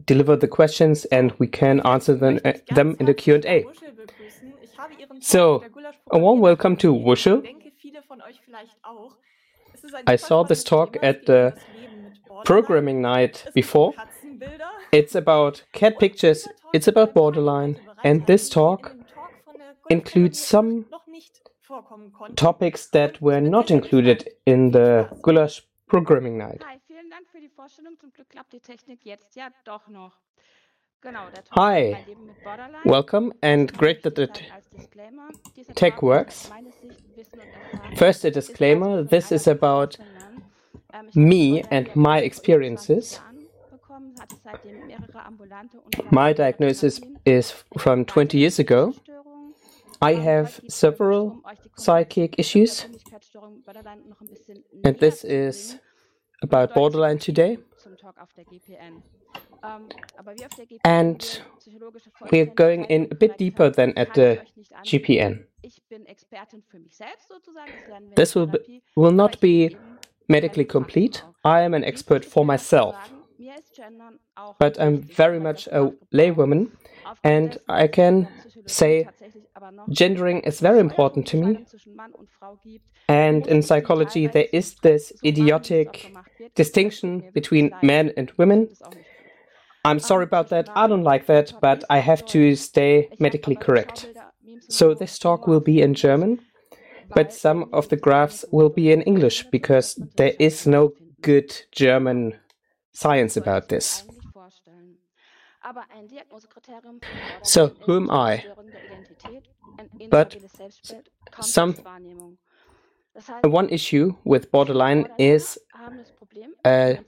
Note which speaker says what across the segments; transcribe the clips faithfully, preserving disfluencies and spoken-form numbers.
Speaker 1: deliver the questions and we can answer them, uh, them in the Q and A. So, a warm welcome to Wuschel. I saw this talk at the programming night before. It's about cat pictures, it's about borderline, and this talk includes some topics that were not included in the Gulasch programming night. Hi, welcome, and great that the tech works. First, a disclaimer, this is about me and my experiences. My diagnosis is from twenty years ago. I have several psychic issues, and this is about borderline today. And we're going in a bit deeper than at the G P N. This will, be, will not be medically complete. I am an expert for myself, but I'm very much a laywoman, and I can say gendering is very important to me. And in psychology, there is this idiotic distinction between men and women. I'm sorry about that, I don't like that, but I have to stay medically correct. So this talk will be in German, but some of the graphs will be in English, because there is no good German science about this. So, who am I? But some, one issue with borderline is a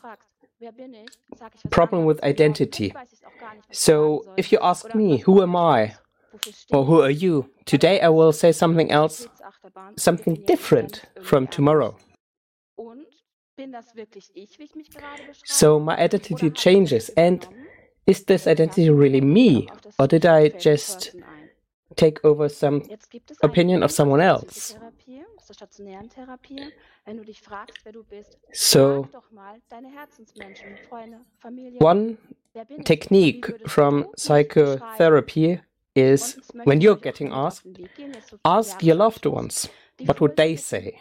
Speaker 1: problem with identity. So, if you ask me, who am I? Or who are you? Today I will say something else, something different from tomorrow. So my identity changes, and is this identity really me? Or did I just take over some opinion of someone else? So, one technique from psychotherapy is, when you're getting asked, ask your loved ones. What would they say?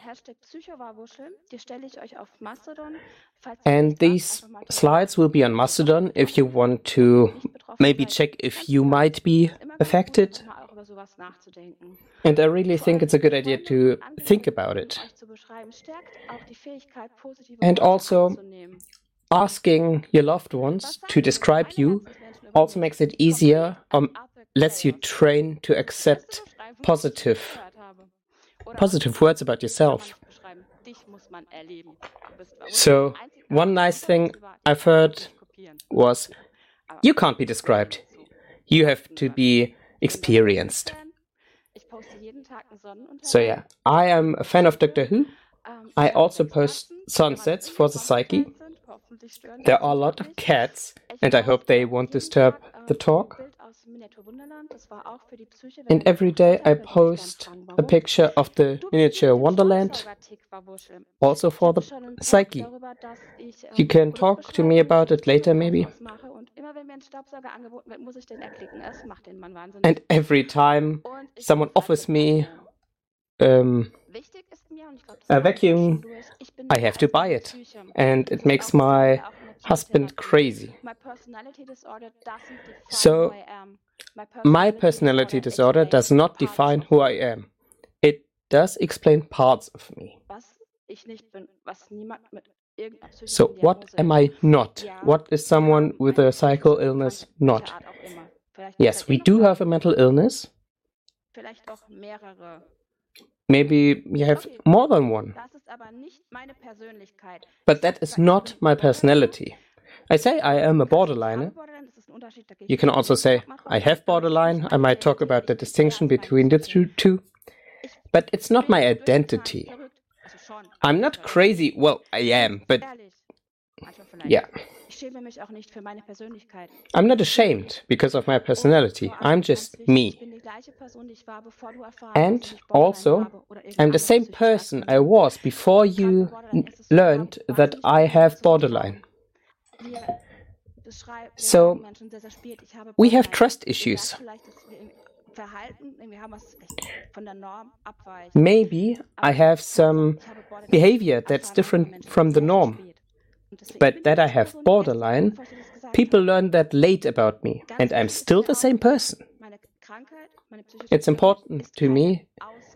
Speaker 1: And these slides will be on Mastodon if you want to maybe check if you might be affected. And I really think it's a good idea to think about it. And also, asking your loved ones to describe you also makes it easier, or lets you train to accept positive positive words about yourself. So, one nice thing I've heard was, you can't be described. You have to be experienced. So yeah, I am a fan of Doctor Who. I also post sunsets for the psyche. There are a lot of cats, and I hope they won't disturb the talk. And every day I post a picture of the miniature Wonderland, also for the psyche. You can talk to me about it later, maybe. And every time someone offers me um, a vacuum, I have to buy it. And it makes my husband crazy. So, my personality disorder does not define who I am. It does explain parts of me. So, what am I not? What is someone with a psychical illness not? Yes, we do have a mental illness. Maybe you have more than one. But that is not my personality. I say I am a borderliner. You can also say I have borderline. I might talk about the distinction between the two. But it's not my identity. I'm not crazy. Well, I am, but yeah. I'm not ashamed because of my personality. I'm just me. And also, I'm the same person I was before you learned that I have borderline. So we have trust issues. Maybe I have some behavior that's different from the norm, but that I have borderline, people learn that late about me, and I'm still the same person. It's important to me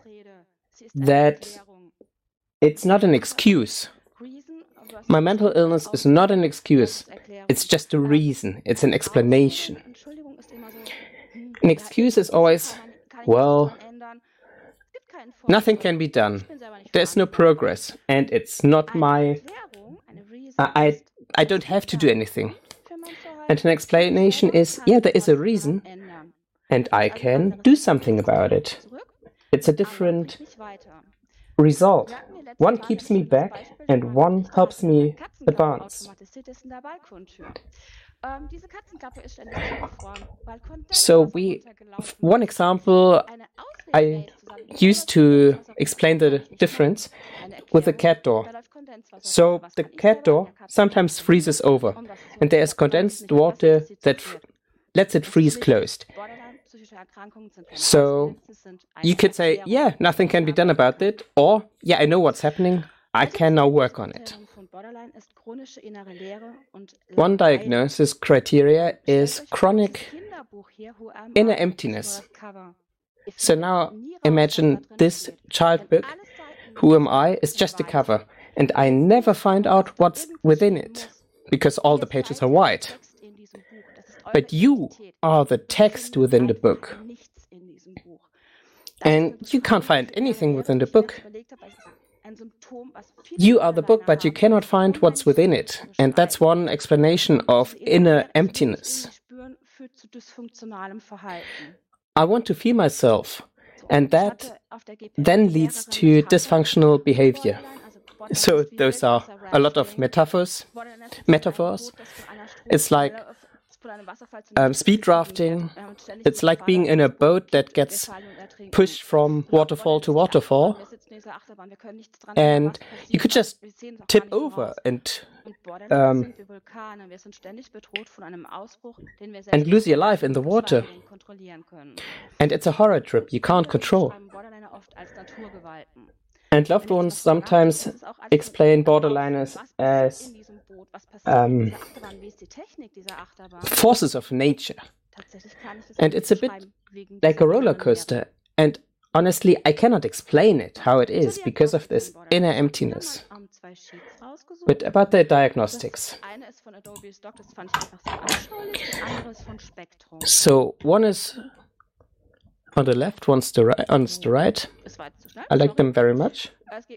Speaker 1: that it's not an excuse. My mental illness is not an excuse. It's just a reason. It's an explanation. An excuse is always, well, nothing can be done. There's no progress, and it's not my... I, I don't have to do anything. And an explanation is, yeah, there is a reason, and I can do something about it. It's a different result. One keeps me back, and one helps me advance. So we, one example I used to explain the difference with the cat door. So the cat door sometimes freezes over, and there is condensed water that lets it freeze closed. So you could say, yeah, nothing can be done about it, or yeah, I know what's happening, I can now work on it. One diagnosis criteria is chronic inner emptiness. So now imagine this child book, Who Am I, is just a cover, and I never find out what's within it, because all the pages are white. But you are the text within the book. And you can't find anything within the book. You are the book, but you cannot find what's within it. And that's one explanation of inner emptiness. I want to feel myself, and that then leads to dysfunctional behavior. So those are a lot of metaphors. Metaphors. It's like um, speed drafting. It's like being in a boat that gets pushed from waterfall to waterfall, and you could just tip over and um, and lose your life in the water. And it's a horror trip you can't control. And loved ones sometimes explain borderliners as um, forces of nature. And it's a bit like a roller coaster. And honestly, I cannot explain it, how it is, because of this inner emptiness. But about the diagnostics. So one is on the left, one's the right, one's the right. I like them very much.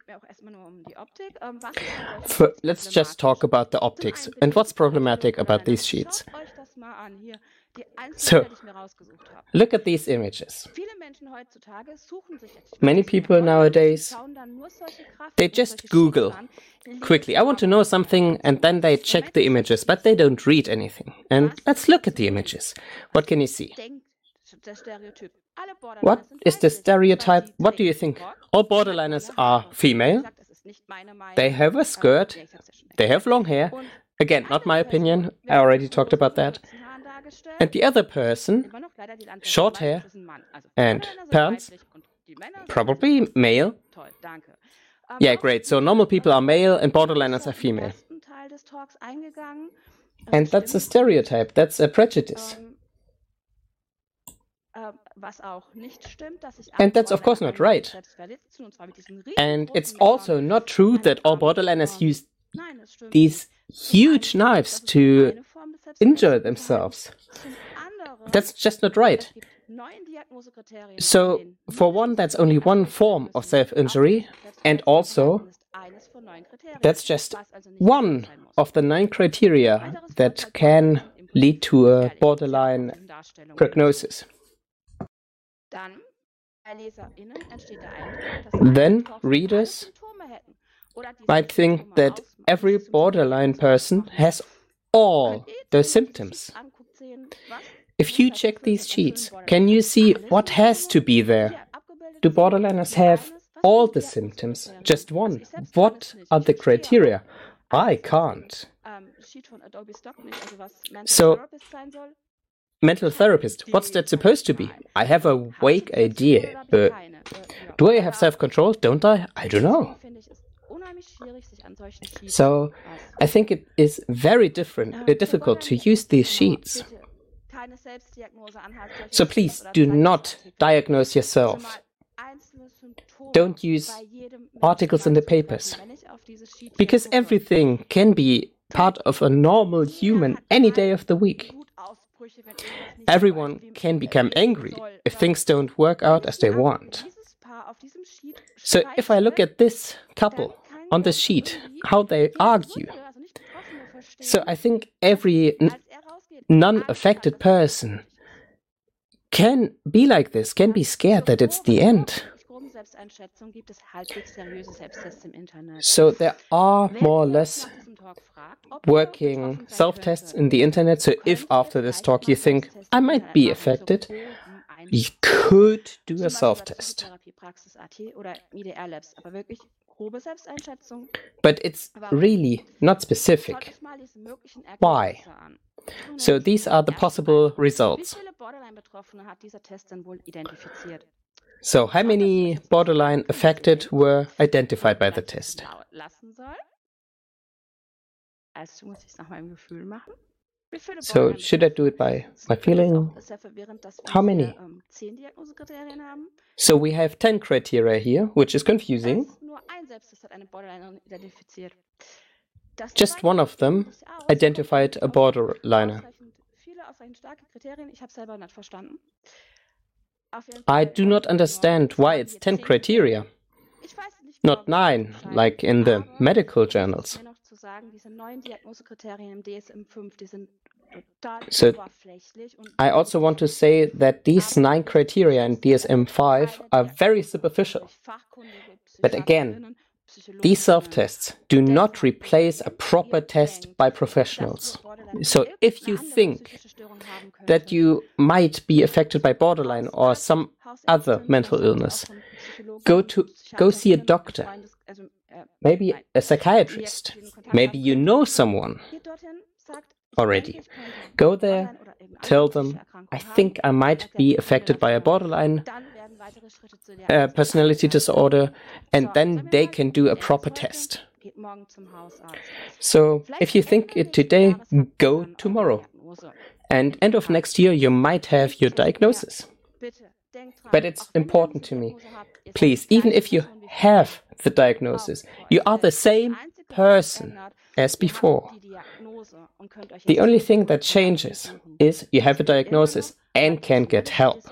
Speaker 1: For, let's just talk about the optics and what's problematic about these sheets. So, look at these images. Many people nowadays, they just Google quickly. I want to know something, and then they check the images, but they don't read anything. And let's look at the images. What can you see? What is the stereotype? What do you think? All borderliners are female. They have a skirt. They have long hair. Again, not my opinion. I already talked about that. And the other person, short hair and pants, probably male. Yeah, great. So normal people are male and borderliners are female. And that's a stereotype. That's a prejudice. And that's of course not right. And it's also not true that all borderliners use these huge knives to injure themselves. That's just not right. So, for one, that's only one form of self-injury, and also, that's just one of the nine criteria that can lead to a borderline prognosis. Then, readers might think that every borderline person has all the symptoms. If you check these sheets, can you see what has to be there? Do borderliners have all the symptoms? Just one? What are the criteria? I can't. So, mental therapist, what's that supposed to be? I have a vague idea. Uh, do I have self-control? Don't I? I don't know. So, I think it is very different, uh, difficult to use these sheets. So please do not diagnose yourself. Don't use articles in the papers, because everything can be part of a normal human any day of the week. Everyone can become angry if things don't work out as they want. So if I look at this couple on the sheet, how they argue, so I think every non-affected person can be like this, can be scared that it's the end. So there are more or less working self-tests in the internet. So if after this talk you think, I might be affected, you could do a self-test. But it's really not specific. Why? So these are the possible results. So how many borderline affected were identified by the test? So should I do it by my feeling? How many? So we have ten criteria here, which is confusing. Just one of them identified a borderliner. I do not understand why it's ten criteria, not nine, like in the medical journals. So I also want to say that these nine criteria in D S M five are very superficial. But again, these self-tests do not replace a proper test by professionals. So if you think that you might be affected by borderline or some other mental illness, go to go see a doctor, maybe a psychiatrist, maybe you know someone already. Go there, tell them, I think I might be affected by a borderline uh, personality disorder, and then they can do a proper test. So if you think it today, go tomorrow. And end of next year, you might have your diagnosis. But it's important to me. Please, even if you have the diagnosis, you are the same person as before. The only thing that changes is you have a diagnosis and can get help.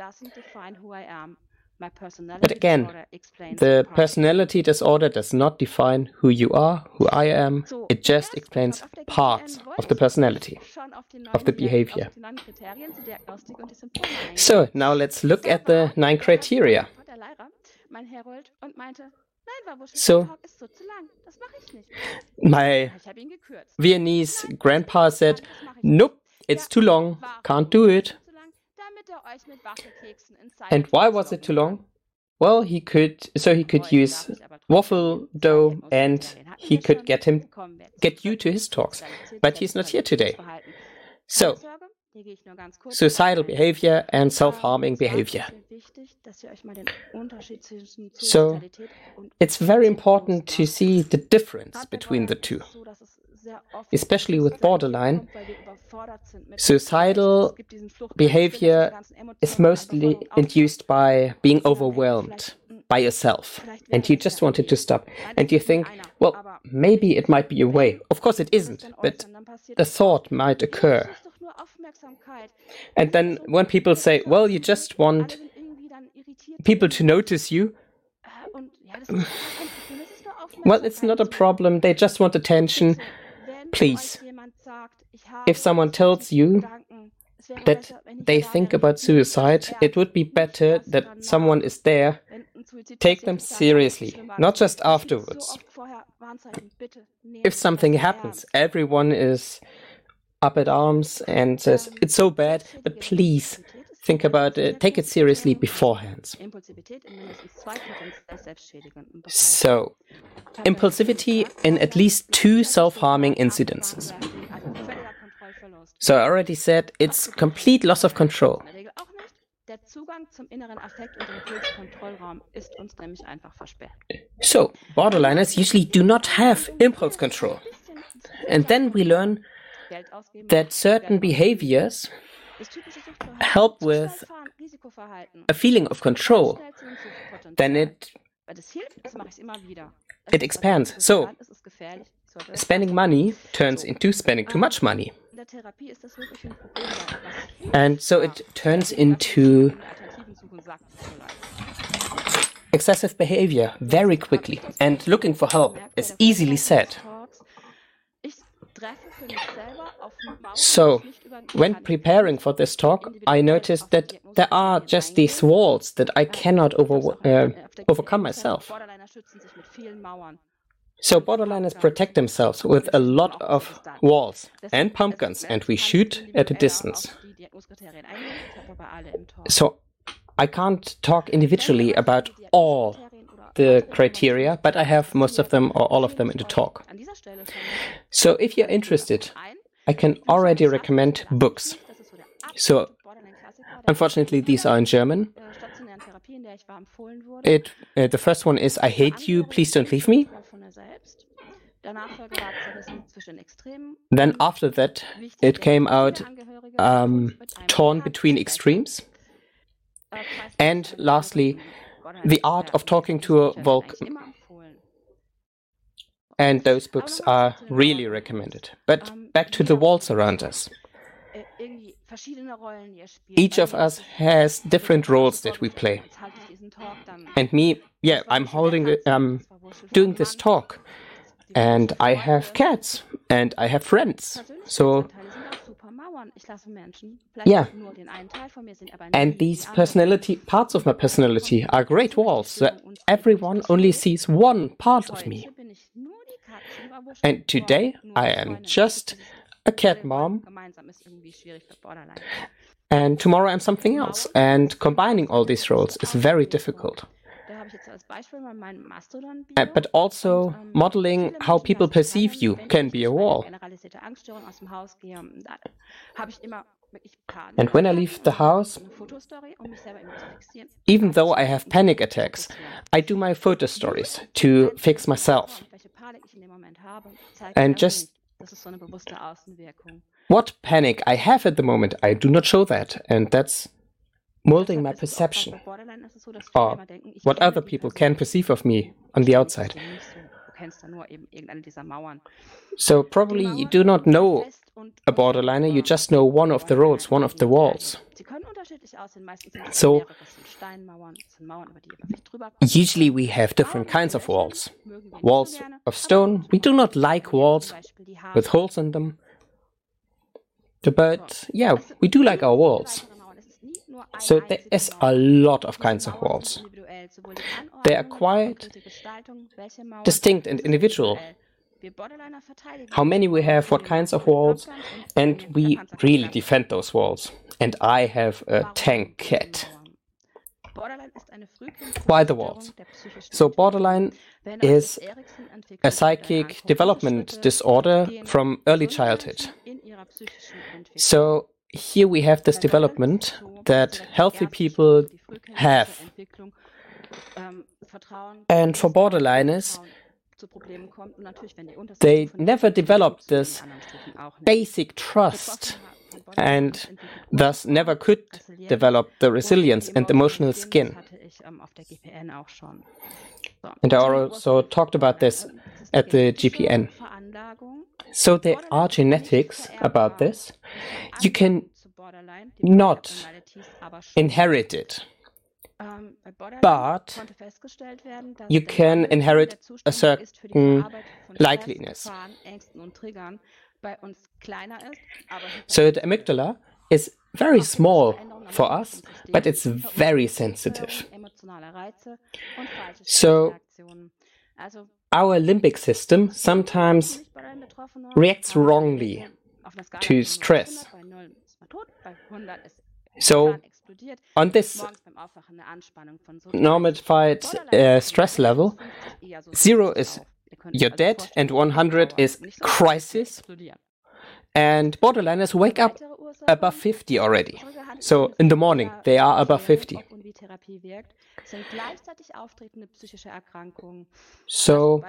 Speaker 1: But again, the personality disorder does not define who you are, who I am. It just explains parts of the personality, of the behavior. So now let's look at the nine criteria. So, my Viennese grandpa said, nope, it's too long, can't do it. And why was it too long? Well, he could, so he could use waffle dough and he could get him, get you to his talks. But he's not here today. So, suicidal behavior and self-harming behavior. So, it's very important to see the difference between the two. Especially with borderline, suicidal behavior is mostly induced by being overwhelmed by yourself, and you just wanted to stop. And you think, well, maybe it might be a way. Of course it isn't, but the thought might occur. And then when people say, well, you just want people to notice you, well, it's not a problem. They just want attention. Please, if someone tells you that they think about suicide, it would be better that someone is there. Take them seriously, not just afterwards. If something happens, everyone is up at arms and says, it's so bad, but please think about it, take it seriously beforehand. So, impulsivity in at least two self-harming incidences. So I already said it's complete loss of control. So, borderliners usually do not have impulse control. And then we learn that certain behaviors help with a feeling of control. Then it, it expands. So, spending money turns into spending too much money. And so it turns into excessive behavior very quickly, and looking for help is easily said. So, when preparing for this talk, I noticed that there are just these walls that I cannot over, uh, overcome myself. So borderliners protect themselves with a lot of walls and pump guns, and we shoot at a distance. So I can't talk individually about all the criteria, but I have most of them or all of them in the talk. So if you're interested, I can already recommend books. So unfortunately, these are in German. It, uh, the first one is I Hate You, Please Don't Leave Me. Then after that, it came out um, Torn Between Extremes. And lastly, The Art of Talking to a Vulcan. And those books are really recommended. But back to the walls around us. Each of us has different roles that we play. And me, yeah, I'm holding, um, doing this talk. And I have cats. And I have friends. So, yeah. And these personality, parts of my personality are great walls. So everyone only sees one part of me. And today, I am just a cat mom. And tomorrow I'm something else. And combining all these roles is very difficult. Uh, but also, modeling how people perceive you can be a wall. And when I leave the house, even though I have panic attacks, I do my photo stories to fix myself. And just what panic I have at the moment, I do not show that. And that's molding my perception, or what other people can perceive of me on the outside. So probably you do not know a borderliner, you just know one of the roles, one of the walls. So usually we have different kinds of walls. Walls of stone. We do not like walls with holes in them. But yeah, we do like our walls. So there is a lot of kinds of walls. They are quite distinct and individual. How many we have, what kinds of walls, and we really defend those walls. And I have a tank cat. Why the walls? So borderline is a psychic development disorder from early childhood. So here we have this development that healthy people have. And for borderliners, they never developed this basic trust and thus never could develop the resilience and emotional skin. And I also talked about this at the G P N. So there are genetics about this. You can not inherit it, but you can inherit a certain likeliness. So the amygdala is very small for us, but it's very sensitive. So our limbic system sometimes reacts wrongly to stress. So on this normified uh, stress level, zero is you're dead, and one hundred is crisis, and borderliners wake up above fifty already. So in the morning, they are above fifty. So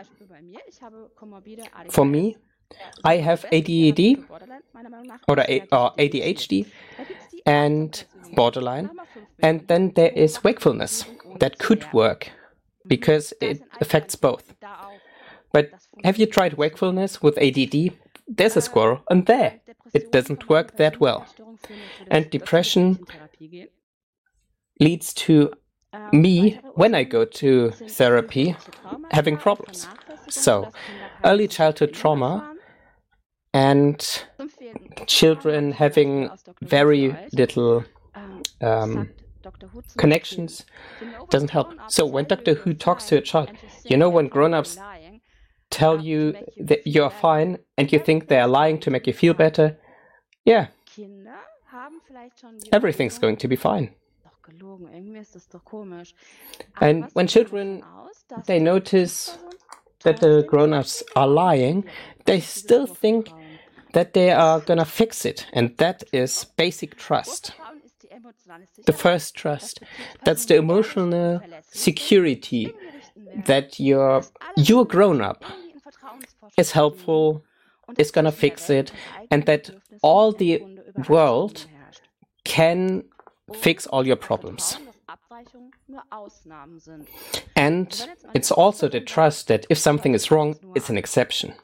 Speaker 1: for me, I have A D D or A D H D and borderline, and then there is wakefulness that could work because it affects both. But have you tried wakefulness with A D D? There's a squirrel, and there it doesn't work that well. And depression leads to me, when I go to therapy, having problems. So, early childhood trauma and children having very little um, connections doesn't help. So when Doctor Who talks to a child, you know, when grown-ups tell you that you're fine and you think they're lying to make you feel better, yeah, everything's going to be fine. And when children, they notice that the grown-ups are lying, they still think that they are gonna fix it, and that is basic trust. The first trust, that's the emotional security that your your grown-up is helpful, is gonna fix it, and that all the world can fix all your problems. And it's also the trust that if something is wrong, it's an exception.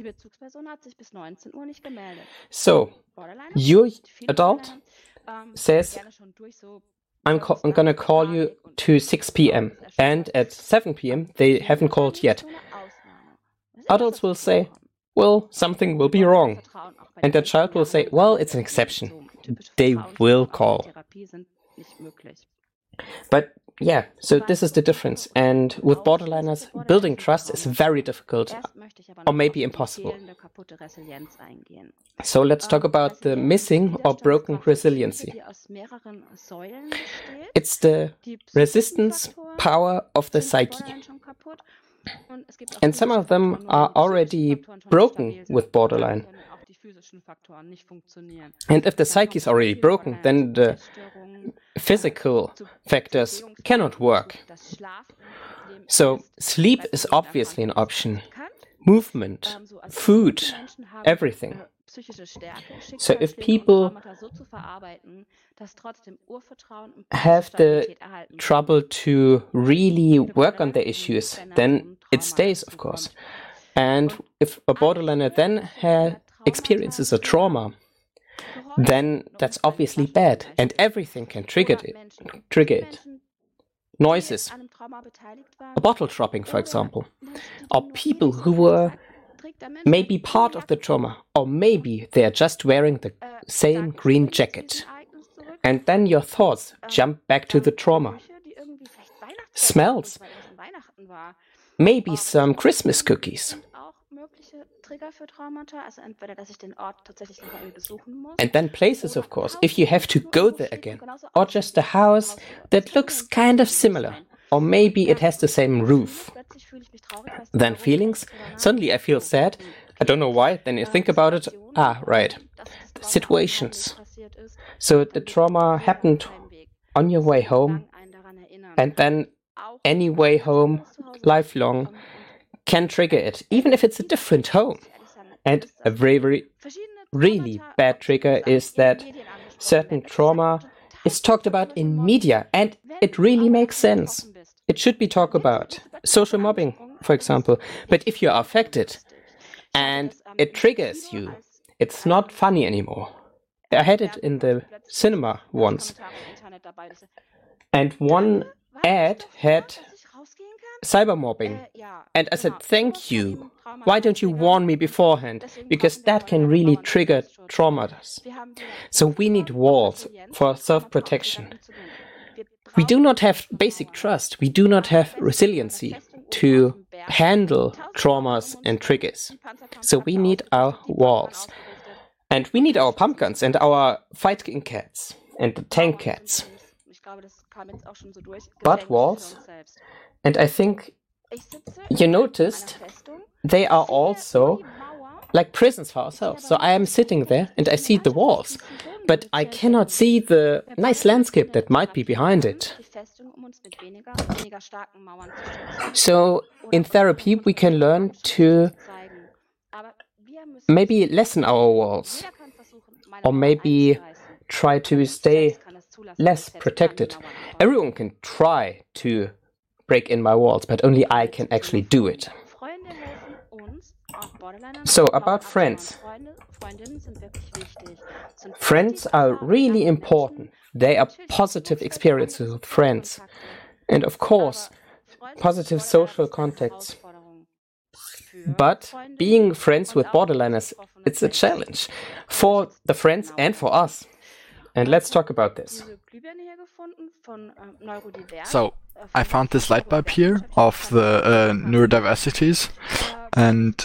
Speaker 1: So, your adult says, I'm, I'm gonna call you to six p m and at seven p m they haven't called yet. Adults will say, well, something will be wrong. And the child will say, well, it's an exception. They will call. But yeah, so this is the difference. And with borderliners, building trust is very difficult, or maybe impossible. So let's talk about the missing or broken resiliency. It's the resistance power of the psyche. And some of them are already broken with borderline. And if the psyche is already broken, then the physical factors cannot work. So sleep is obviously an option. Movement, food, everything. So if people have the trouble to really work on their issues, then it stays, of course. And if a borderliner then has experiences a trauma, then that's obviously bad, and everything can trigger it. Trigger it. Noises, a bottle dropping, for example, or people who were maybe part of the trauma, or maybe they are just wearing the same green jacket, and then your thoughts jump back to the trauma. Smells, maybe some Christmas cookies. And then places, of course, if you have to go there again. Or just a house that looks kind of similar. Or maybe it has the same roof. Then feelings. Suddenly I feel sad. I don't know why. Then you think about it. Ah, right. The situations. So the trauma happened on your way home. And then any way home, lifelong, can trigger it, even if it's a different home. And a very, very, really bad trigger is that certain trauma is talked about in media, and it really makes sense. It should be talked about. Social mobbing, for example. But if you are affected and it triggers you, it's not funny anymore. I had it in the cinema once. And one ad had cybermobbing. And I said, thank you. Why don't you warn me beforehand? Because that can really trigger traumas. So we need walls for self-protection. We do not have basic trust. We do not have resiliency to handle traumas and triggers. So we need our walls. And we need our pumpguns and our fighting cats and the tank cats. But walls, and I think you noticed they are also like prisons for ourselves. So I am sitting there and I see the walls, but I cannot see the nice landscape that might be behind it. So in therapy, we can learn to maybe lessen our walls, or maybe try to stay less protected. Everyone can try to break in my walls, but only I can actually do it. So about friends. Friends are really important. They are positive experiences with friends. And of course, positive social contacts. But being friends with borderliners, it's a challenge for the friends and for us. And let's talk about this.
Speaker 2: So, I found this light bulb here of the uh, neurodiversities, and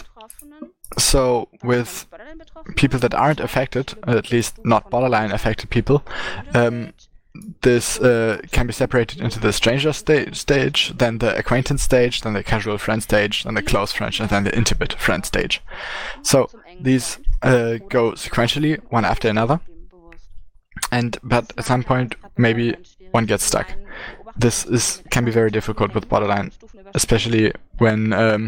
Speaker 2: so with people that aren't affected, at least not borderline affected people, um, this uh, can be separated into the stranger sta stage, then the acquaintance stage, then the casual friend stage, then the close friend, and then the intimate friend stage. So these uh, go sequentially, one after another, and but at some point maybe one gets stuck. This is can be very difficult with borderline, especially when um,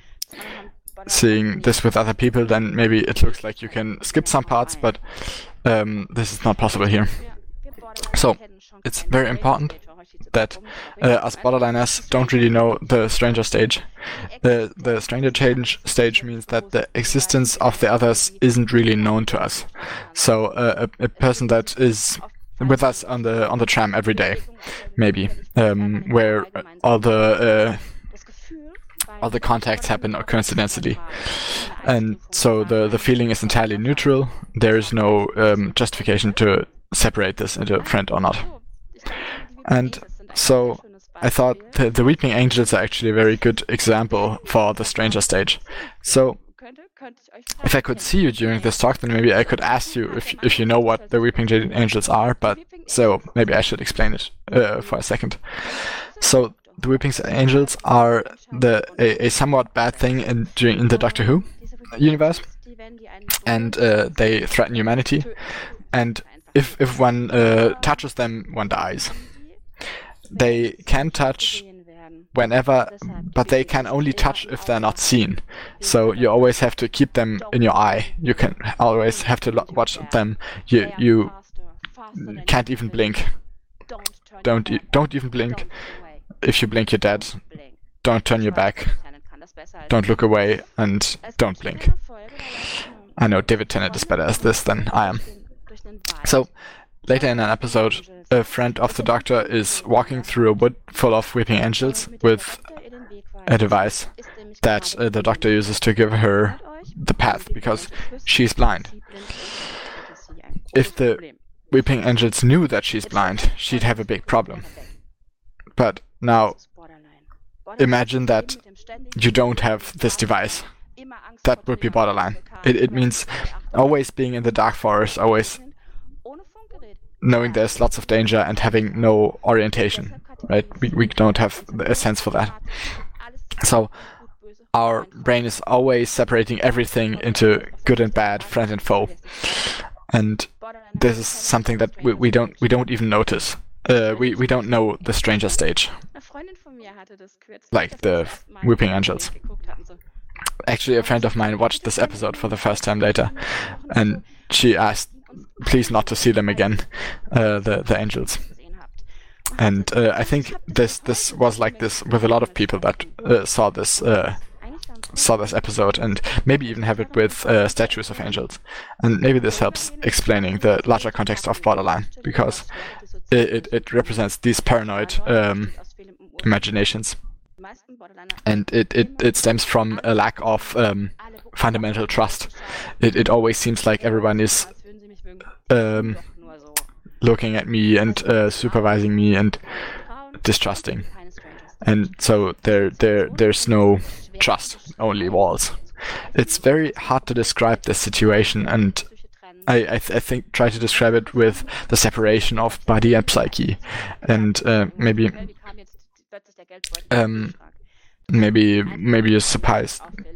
Speaker 2: seeing this with other people. Then maybe it looks like you can skip some parts, but um, this is not possible here. So it's very important that uh, us borderliners don't really know the stranger stage. The the stranger change stage means that the existence of the others isn't really known to us. So uh, a, a person that is with us on the on the tram every day, maybe, um, where all the uh, all the contacts happen coincidentally, and so the the feeling is entirely neutral. There is no um, justification to separate this into a friend or not. And so I thought the, the Weeping Angels are actually a very good example for the stranger stage. So if I could see you during this talk, then maybe I could ask you if if you know what the Weeping Angels are, but so maybe I should explain it uh, for a second. So the Weeping Angels are the a, a somewhat bad thing in during in the Doctor Who universe, and uh, they threaten humanity, and if if one uh, touches them, one dies. They can touch whenever, but they can only touch if they're not seen. So you always have to keep them in your eye. You can always have to lo watch them. You you can't even blink. Don't e don't even blink. If you blink, you're dead. Don't turn your back. Don't look away, and don't blink. I know David Tennant is better at this than I am. So later in an episode, a friend of the Doctor is walking through a wood full of weeping angels with a device that uh, the Doctor uses to give her the path because she's blind. If the weeping angels knew that she's blind, she'd have a big problem. But now, imagine that you don't have this device. That would be borderline. It, it means always being in the dark forest, always knowing there's lots of danger and having no orientation, right? We, we don't have a sense for that. So our brain is always separating everything into good and bad, friend and foe. And this is something that we, we don't we don't even notice. Uh, we, we don't know the stranger stage, like the Weeping Angels. Actually, a friend of mine watched this episode for the first time later, and she asked please not to see them again, uh, the the angels. And uh, I think this this was like this with a lot of people that uh, saw this uh, saw this episode, and maybe even have it with uh, statues of angels. And maybe this helps explaining the larger context of borderline, because it it, it represents these paranoid um, imaginations, and it, it it stems from a lack of um, fundamental trust. It it always seems like everyone is Um, looking at me and uh, supervising me and distrusting, and so there there there's no trust, only walls. It's very hard to describe this situation, and I I, th I think try to describe it with the separation of body and psyche, and uh, maybe um maybe maybe you're surprised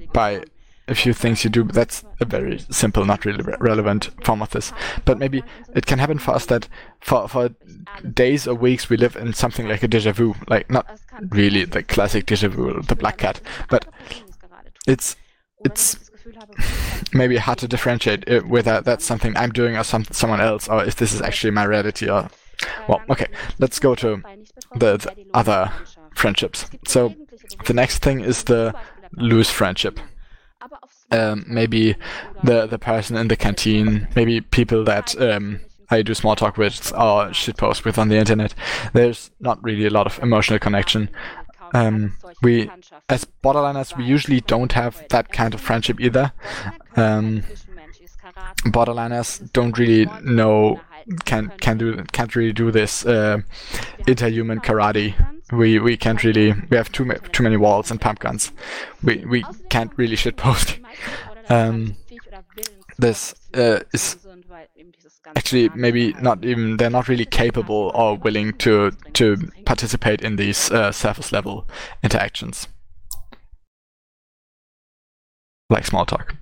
Speaker 2: by a few things you do. That's a very simple, not really re relevant form of this. But maybe it can happen for us that for, for days or weeks we live in something like a déjà vu, like not really the classic déjà vu, the black cat, but it's it's maybe hard to differentiate it, whether that's something I'm doing or some, someone else, or if this is actually my reality. Or well, okay, let's go to the, the other friendships. So the next thing is the loose friendship. Um, maybe the the person in the canteen, maybe people that um, I do small talk with or shitpost with on the internet. There's not really a lot of emotional connection. Um, we, as borderliners, we usually don't have that kind of friendship either. Um, borderliners don't really know, can can do can't really do this uh, interhuman karate. We we can't really. We have too ma too many walls and pump guns. We we can't really shitpost. Um, this uh, is actually maybe not even. They're not really capable or willing to to participate in these uh, surface level interactions, like small talk.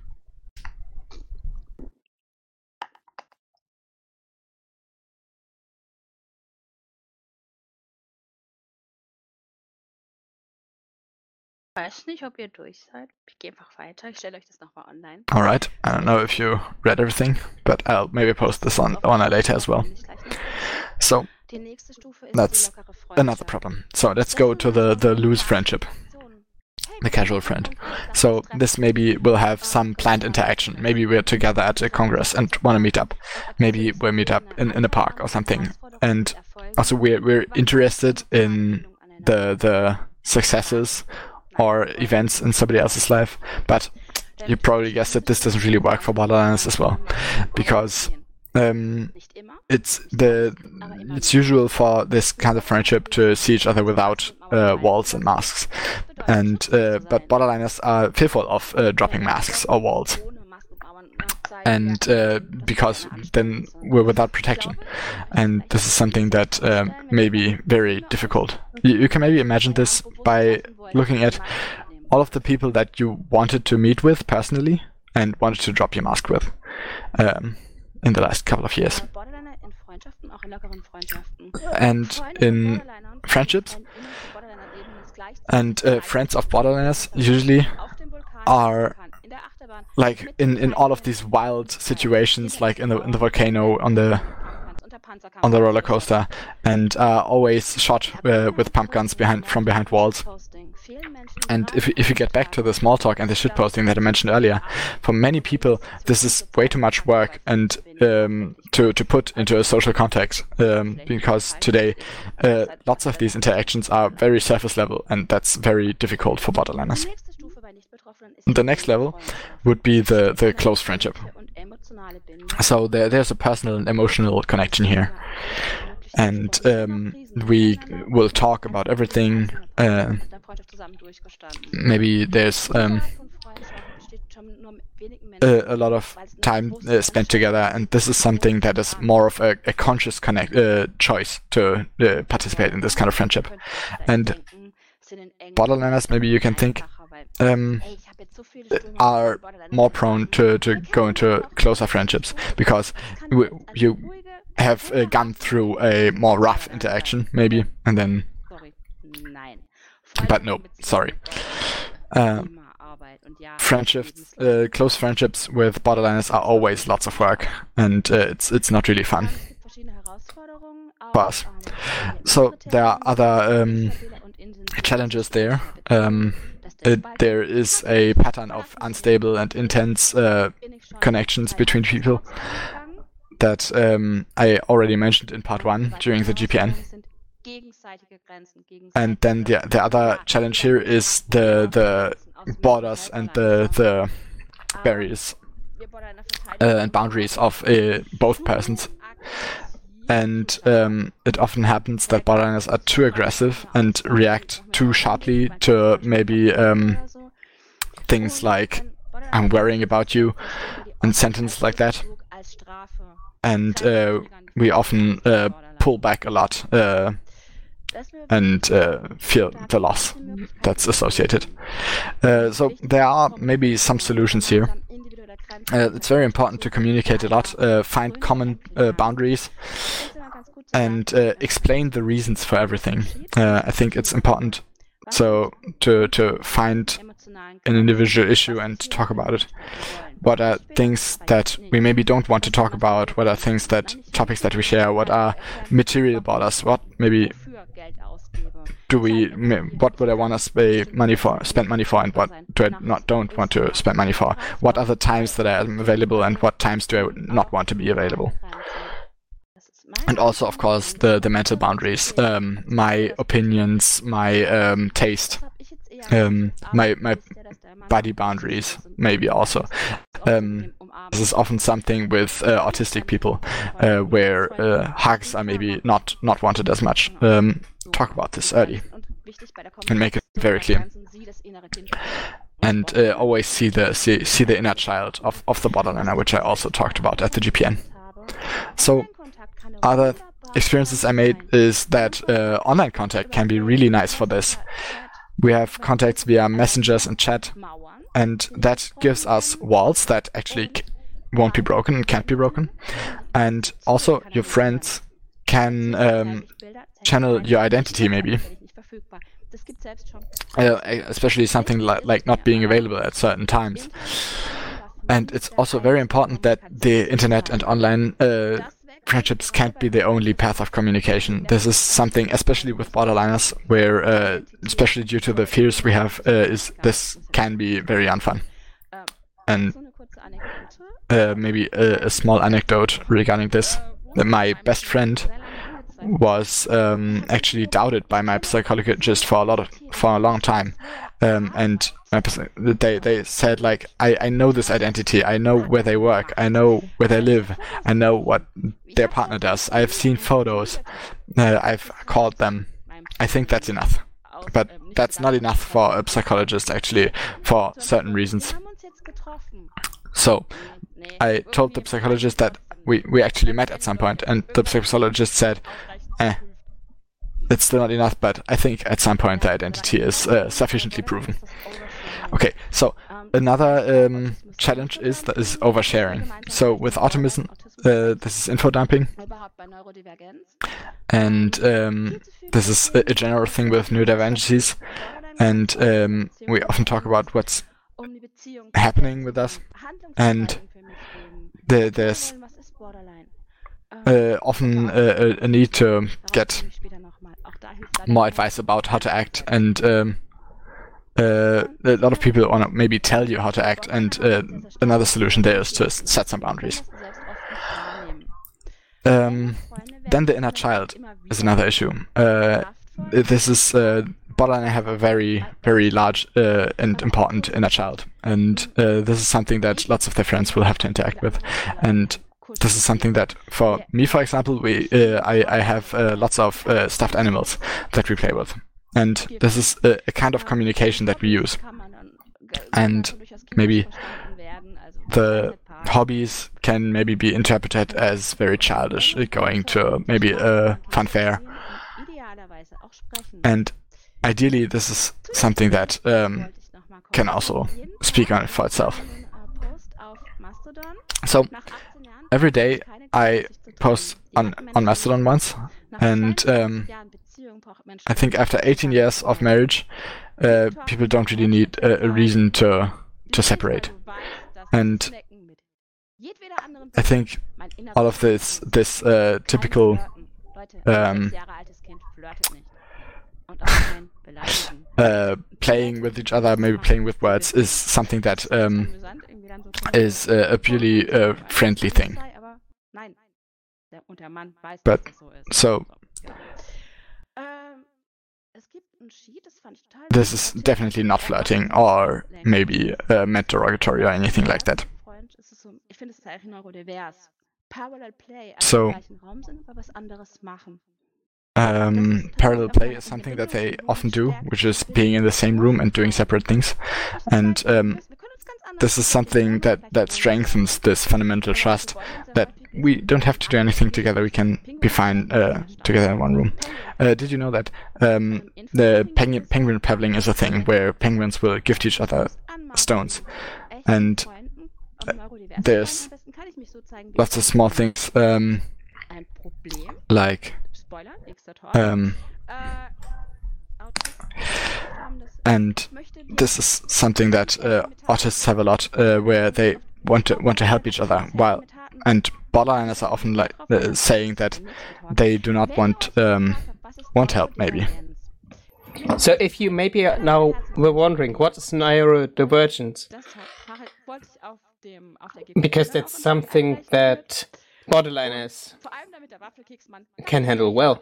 Speaker 3: Weiß nicht, ob ihr durch seid. Ich gehe einfach weiter. Ich stelle euch das nochmal online.
Speaker 2: All right. I don't know if you read everything, but I'll maybe post this on on later as well. So that's another problem. So let's go to the the loose friendship, the casual friend. So this maybe will have some planned interaction. Maybe we're together at a congress and want to meet up. Maybe we'll meet up in in a park or something. And also we're we're interested in the the successes or events in somebody else's life, but you probably guessed that this doesn't really work for borderliners as well, because um, it's the it's usual for this kind of friendship to see each other without uh, walls and masks, and uh, but borderliners are fearful of uh, dropping masks or walls, and uh, because then we're without protection, and this is something that um, may be very difficult. You, you can maybe imagine this by looking at all of the people that you wanted to meet with personally and wanted to drop your mask with um, in the last couple of years. And in friendships, and uh, friends of borderliners usually are like in, in all of these wild situations, like in the in the volcano, on the on the roller coaster, and uh, always shot uh, with pump guns behind from behind walls. And if if you get back to the small talk and the shitposting that I mentioned earlier, for many people this is way too much work and um, to to put into a social context, um, because today uh, lots of these interactions are very surface level, and that's very difficult for borderliners. The next level would be the the close friendship. So there, there's a personal and emotional connection here, and um, we will talk about everything. Uh, maybe there's um, a, a lot of time uh, spent together, and this is something that is more of a, a conscious connect uh, choice to uh, participate in this kind of friendship. And borderliners, maybe you can think, um, are more prone to, to go into closer friendships, because w you have uh, gone through a more rough interaction, maybe, and then... But no, sorry. Uh, friendships, uh, close friendships with borderliners are always lots of work, and uh, it's it's not really fun for us. So there are other um, challenges there. Um, It, there is a pattern of unstable and intense uh, connections between people that um, I already mentioned in part one during the G P N. And then the the other challenge here is the the borders and the the barriers uh, and boundaries of uh, both persons. And um, it often happens that borderliners are too aggressive and react too sharply to maybe um, things like "I'm worrying about you" and sentences like that. And uh, we often uh, pull back a lot uh, and uh, feel the loss that's associated. Uh, so there are maybe some solutions here. Uh, it's very important to communicate a lot, uh, find common uh, boundaries, and uh, explain the reasons for everything. Uh, I think it's important so to to find an individual issue and talk about it. What are things that we maybe don't want to talk about? What are things that topics that we share? What are material borders? What maybe do we? What would I want to pay money for? Spend money for, and what do I not don't want to spend money for? What are the times that I am available, and what times do I not want to be available? And also, of course, the the mental boundaries, um, my opinions, my um, taste, um, my my body boundaries, maybe also. Um, this is often something with uh, autistic people, uh, where uh, hugs are maybe not not wanted as much. Um, talk about this early and make it very clear. And uh, always see the see, see the inner child of of the borderliner, which I also talked about at the G P N. So. Other experiences I made is that uh, online contact can be really nice for this. We have contacts via messengers and chat, and that gives us walls that actually c won't be broken and can't be broken. And also your friends can um, channel your identity maybe. Uh, especially something li like not being available at certain times. And it's also very important that the internet and online uh, friendships can't be the only path of communication. This is something, especially with borderliners, where, uh, especially due to the fears we have, uh, is this can be very unfun. And uh, maybe a, a small anecdote regarding this. My best friend was um, actually doubted by my psychologist for a lot of for a long time, um, and my, they they said like I I know this identity, I know where they work, I know where they live, I know what their partner does. I've seen photos, uh, I've called them. I think that's enough, but that's not enough for a psychologist actually for certain reasons. So I told the psychologist that we we actually met at some point, and the psychologist said, eh, it's still not enough, but I think at some point the identity is uh, sufficiently proven. Okay, so another um, challenge is that is oversharing. So with autism, uh, this is info dumping, and um, this is a, a general thing with neurodivergencies, and um, we often talk about what's happening with us, and the, there's uh, often uh, a, a need to get more advice about how to act, and um, uh, a lot of people want to maybe tell you how to act, and uh, another solution there is to set some boundaries. Um, then the inner child is another issue. Uh, this is uh, borderline have a very, very large uh, and important inner child, and uh, this is something that lots of their friends will have to interact with, and this is something that, for me, for example, we uh, I, I have uh, lots of uh, stuffed animals that we play with, and this is a, a kind of communication that we use, and maybe the hobbies can maybe be interpreted as very childish, going to maybe a fun fair, and ideally this is something that um, can also speak on it for itself. So every day I post on, on Mastodon once, and um, I think after eighteen years of marriage, uh, people don't really need a, a reason to to separate. And I think all of this this uh, typical um, uh, playing with each other, maybe playing with words, is something that um, is uh, a purely uh, friendly thing. But so this is definitely not flirting or maybe uh, meant derogatory or anything like that. So um, parallel play is something that they often do, which is being in the same room and doing separate things. And um, this is something that, that strengthens this fundamental trust that we don't have to do anything together. We can be fine uh, together in one room. Uh, did you know that um, the penguin, penguin paddling is a thing where penguins will gift each other stones? And uh, there's lots of small things um, like um, and this is something that uh, autists have a lot, uh, where they want to want to help each other, while and borderliners are often like uh, saying that they do not want um, want help, maybe.
Speaker 1: So if you maybe now were wondering what is neurodivergence, because that's something that borderliners can handle well,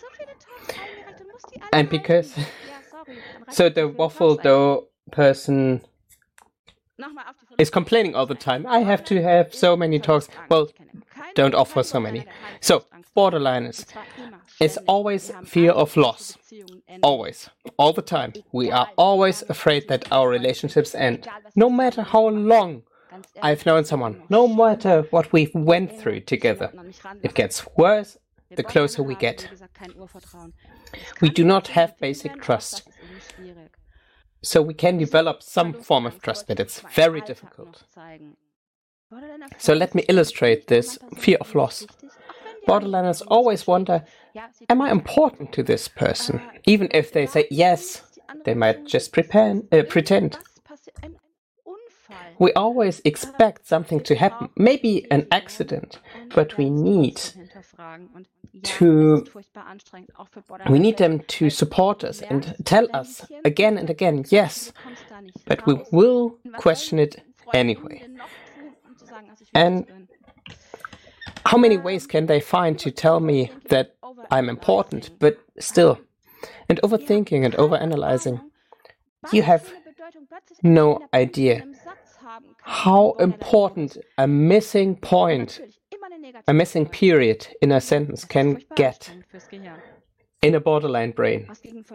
Speaker 1: and because so the waffle dough person is complaining all the time. I have to have so many talks. Well, don't offer so many. So borderliners is always fear of loss. Always. All the time. We are always afraid that our relationships end. No matter how long I've known someone, no matter what we've went through together, it gets worse the closer we get. We do not have basic trust. So we can develop some form of trust, but it's very difficult. So let me illustrate this fear of loss. Borderliners always wonder, am I important to this person? Even if they say yes, they might just prepare, uh, pretend. We always expect something to happen, maybe an accident, but we need to we need them to support us and tell us again and again, yes, but we will question it anyway. And how many ways can they find to tell me that I'm important, but still? And overthinking and overanalyzing, you have no idea how important a missing point, a missing period in a sentence can get in a borderline brain.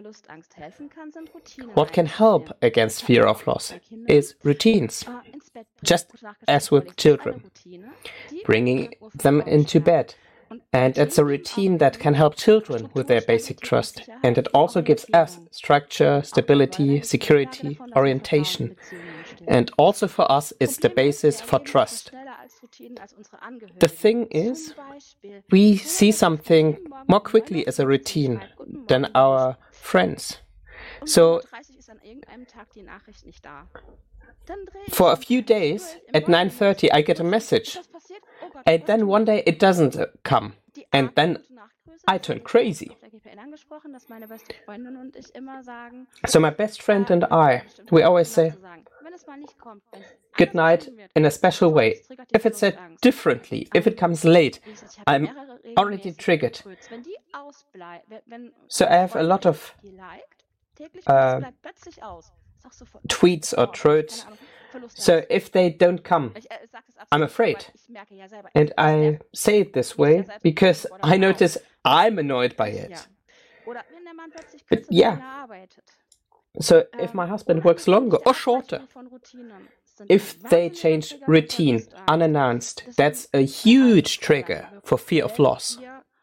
Speaker 1: What can help against fear of loss is routines, just as with children, bringing them into bed. And it's a routine that can help children with their basic trust. And it also gives us structure, stability, security, orientation. And also for us, it's the basis for trust. The thing is, we see something more quickly as a routine than our friends. So, for a few days, at nine thirty, I get a message. And then one day it doesn't come. And then I turn crazy. So my best friend and I, we always say good night in a special way. If it's said differently, if it comes late, I'm already triggered. So I have a lot of uh, tweets or threads. So if they don't come, I'm afraid. And I say it this way because I notice I'm annoyed by it. But yeah. So if my husband works longer or shorter, if they change routine unannounced, that's a huge trigger for fear of loss.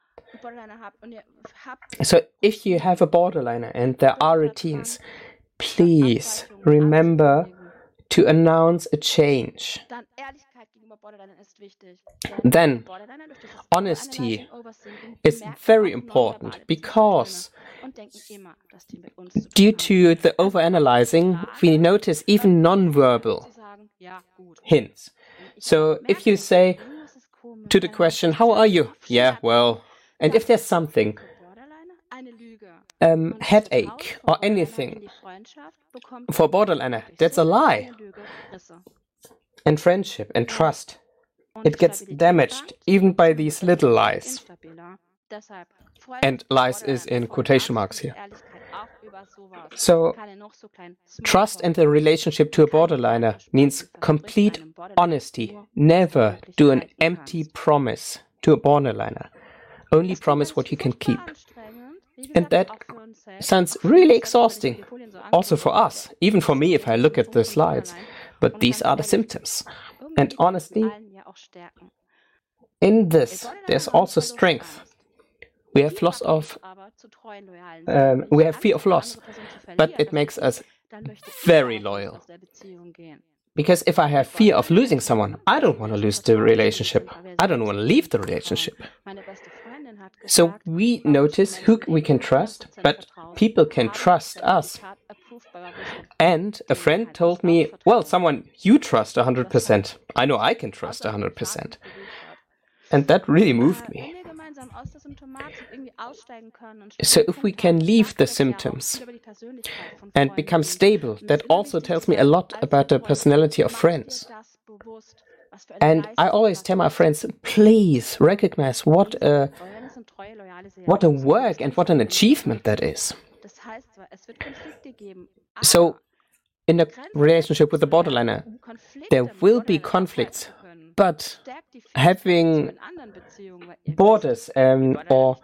Speaker 1: So if you have a borderliner and there are routines, please remember to announce a change. Then, honesty is very important because due to the overanalyzing, we notice even non-verbal hints. So if you say to the question, how are you? Yeah, well, and if there's something, um, headache or anything, for borderliner, that's a lie. And friendship and trust, it gets damaged even by these little lies. And lies is in quotation marks here. So, trust and the relationship to a borderliner means complete honesty. Never do an empty promise to a borderliner. Only promise what you can keep. And that sounds really exhausting, also for us, even for me if I look at the slides. but these are the symptoms. And honestly, in this, there's also strength. We have loss of, um, we have fear of loss, but it makes us very loyal. Because if I have fear of losing someone, I don't want to lose the relationship. I don't want to leave the relationship. So we notice who we can trust, but people can trust us. And a friend told me, well, someone you trust one hundred percent. I know I can trust one hundred percent. And that really moved me. So if we can leave the symptoms and become stable, that also tells me a lot about the personality of friends. And I always tell my friends, please recognize what a, what a work and what an achievement that is. So in a relationship with a borderliner, there will be conflicts, but having borders um, or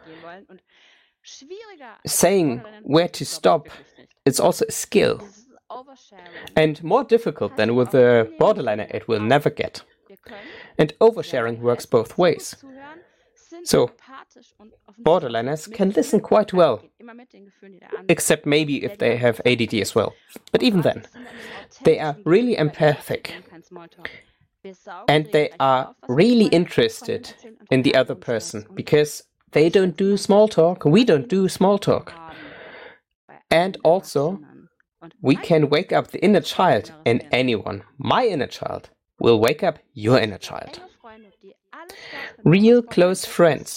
Speaker 1: saying where to stop, it's also a skill. And more difficult than with a borderliner, it will never get. And oversharing works both ways. So, borderliners can listen quite well, except maybe if they have A D D as well. But even then, they are really empathic. And they are really interested in the other person, because they don't do small talk, we don't do small talk. And also, we can wake up the inner child in anyone. My inner child will wake up your inner child. Real close friends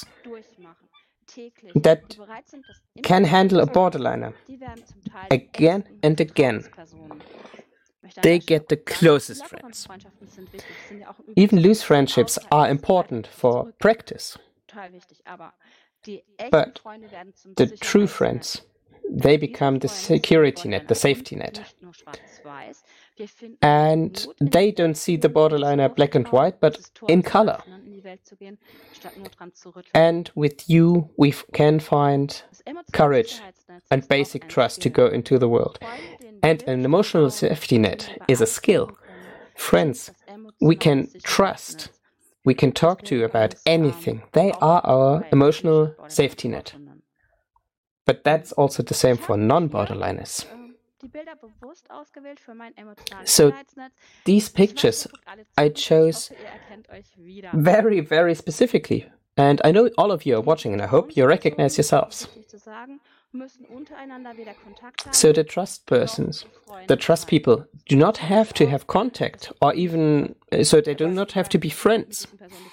Speaker 1: that can handle a borderliner again and again. They get the closest friends. Even loose friendships are important for practice. But the true friends, they become the security net, the safety net. And they don't see the borderliner black and white, but in color. And with you, we can find courage and basic trust to go into the world. And an emotional safety net is a skill. Friends, we can trust. We can talk to about anything. They are our emotional safety net. But that's also the same for non-borderliners. So these pictures I chose very, very specifically. And I know all of you are watching, and I hope you recognize yourselves. So the trust persons, the trust people, do not have to have contact, or even, so they do not have to be friends.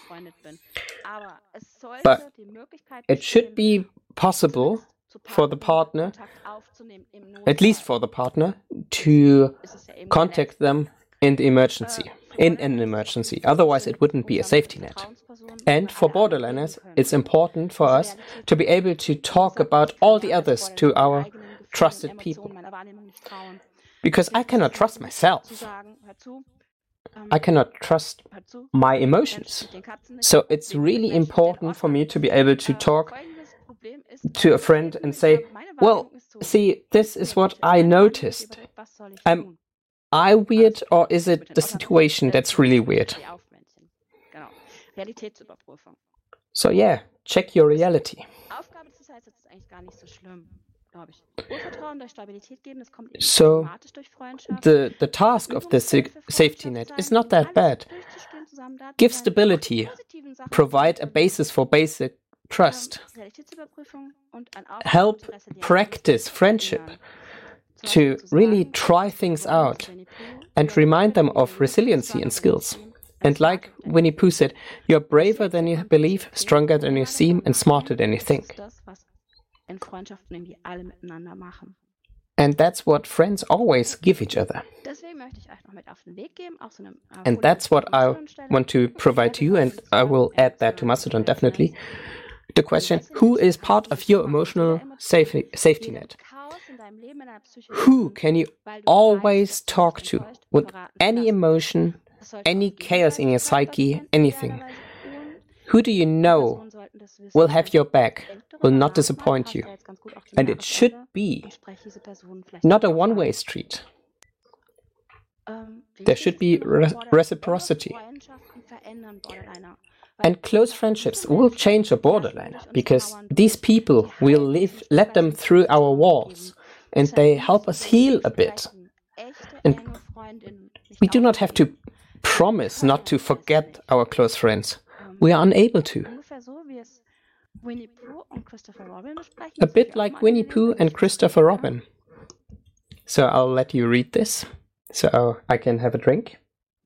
Speaker 1: But it should be possible for the partner, at least for the partner, to contact them in the emergency, in an emergency. Otherwise, it wouldn't be a safety net. And for borderliners, it's important for us to be able to talk about all the others to our trusted people. Because I cannot trust myself. I cannot trust my emotions. So it's really important for me to be able to talk to a friend and say, well, see, this is what I noticed. Am I weird, or is it the situation that's really weird? So yeah, check your reality. So the, the task of the safety net is not that bad. Give stability, provide a basis for basic trust, help practice friendship, to really try things out and remind them of resiliency and skills. And like Winnie Pooh said, you're braver than you believe, stronger than you seem, and smarter than you think. And that's what friends always give each other. And that's what I want to provide to you, and I will add that to Mastodon definitely. The question, who is part of your emotional safety, safety net? Who can you always talk to with any emotion, any chaos in your psyche, anything? Who do you know will have your back, will not disappoint you? And it should be not a one-way street. There should be re reciprocity. And close friendships will change a borderliner, because these people will live, let them through our walls, and they help us heal a bit. And we do not have to promise not to forget our close friends. We are unable to. A bit like Winnie Pooh and Christopher Robin. So I'll let you read this, so I can have a drink.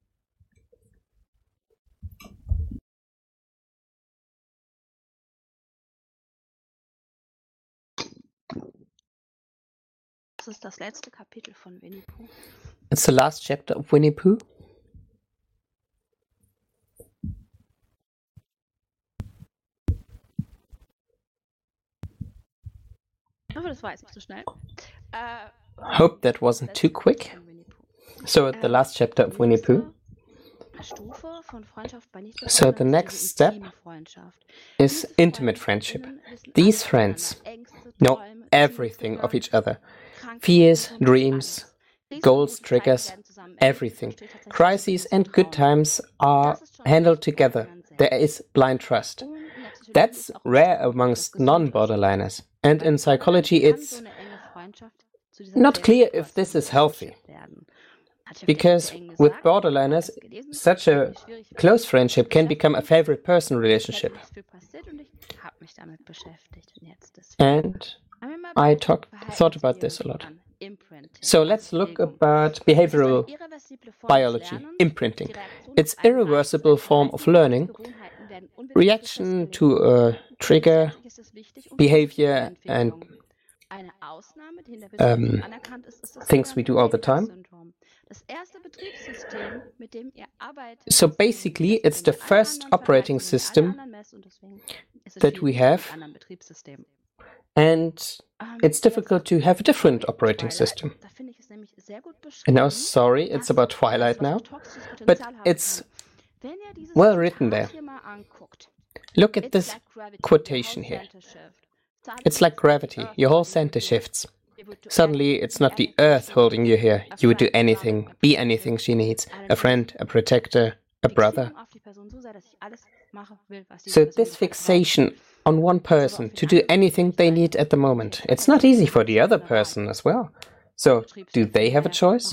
Speaker 3: Das ist das letzte Kapitel von Winnie Pooh.
Speaker 1: It's the last chapter of Winnie Pooh.
Speaker 3: Ich hoffe, das war jetzt nicht so schnell. Uh,
Speaker 1: Hope that wasn't too quick. So the last chapter of Winnie Pooh. So the next step is intimate friendship. These friends know everything of each other. Fears, dreams, goals, triggers, everything. Crises and good times are handled together. There is blind trust. That's rare amongst non-borderliners. And in psychology it's not clear if this is healthy. Because with borderliners, such a close friendship can become a favorite person relationship. And I talk, thought about this a lot. So let's look about behavioral biology, imprinting. It's an irreversible form of learning, reaction to a trigger, behavior, and um, things we do all the time. So basically, it's the first operating system that we have, and it's difficult to have a different operating system. And now, sorry, it's about Twilight now, but it's well written there. Look at this quotation here. It's like gravity, your whole center shifts. Suddenly, it's not the earth holding you here. You would do anything, be anything she needs. A friend, a protector, a brother. So this fixation on one person to do anything they need at the moment, it's not easy for the other person as well. So, do they have a choice?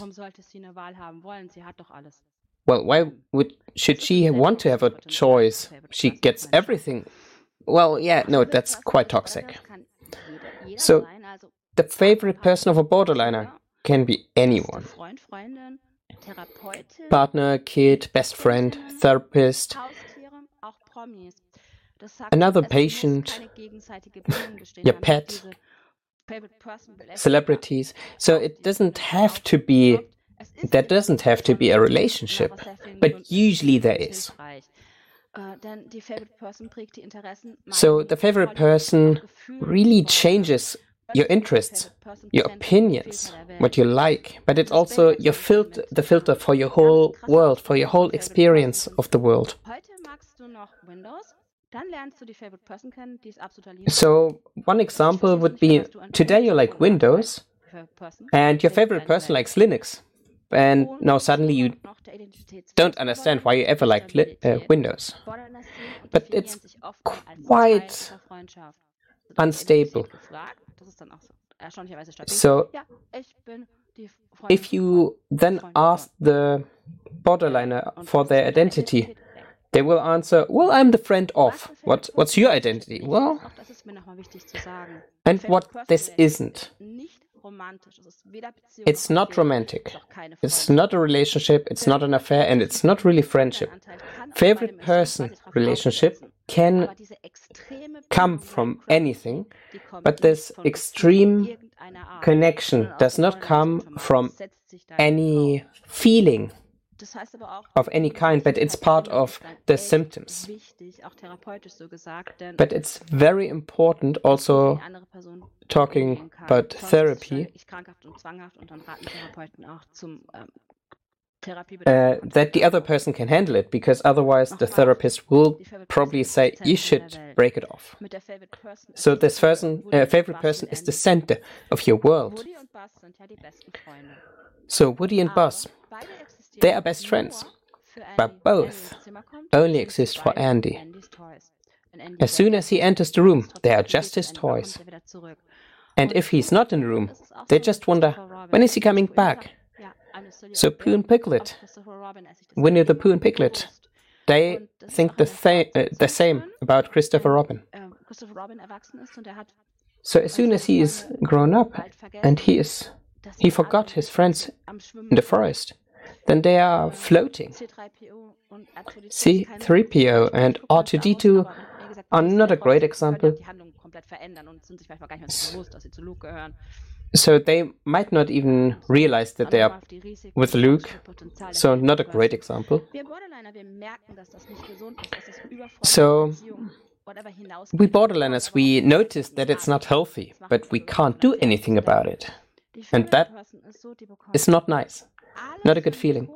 Speaker 1: Well, why would should she want to have a choice? She gets everything. Well, yeah, no, that's quite toxic. So, the favorite person of a borderliner can be anyone. Partner, kid, best friend, therapist, another patient, your pet, celebrities. So it doesn't have to be, that doesn't have to be a relationship, but usually there is. So the favorite person really changes your interests, your opinions, what you like, but it's also your filter, the filter for your whole world, for your whole experience of the world. So one example would be, today you like Windows, and your favorite person likes Linux. And now suddenly you don't understand why you ever liked li uh, Windows. But it's quite unstable. So, if you then ask the borderliner for their identity, they will answer, well, I'm the friend of. What, what's your identity? Well, and what this isn't. It's not romantic. It's not a relationship, it's not an affair, and it's not really friendship. Favorite person relationship can come from anything, but this extreme connection does not come from any feeling of any kind, but it's part of the symptoms. But it's very important also, talking about therapy, uh, that the other person can handle it, because otherwise the therapist will probably say you should break it off. So this person, uh, favorite person is the center of your world. So Woody and Buzz, they are best friends, but both only exist for Andy. As soon as he enters the room, they are just his toys. And if he's not in the room, they just wonder, when is he coming back? So Pooh and Piglet, Winnie the Pooh and Piglet, they think the, th uh, the same about Christopher Robin. So as soon as he is grown up and he is he forgot his friends in the forest, then they are floating. C three P O and R two D two are not a great example. So they might not even realize that they are with Luke, so not a great example. So we borderliners, we notice that it's not healthy, but we can't do anything about it. And that is not nice, not a good feeling.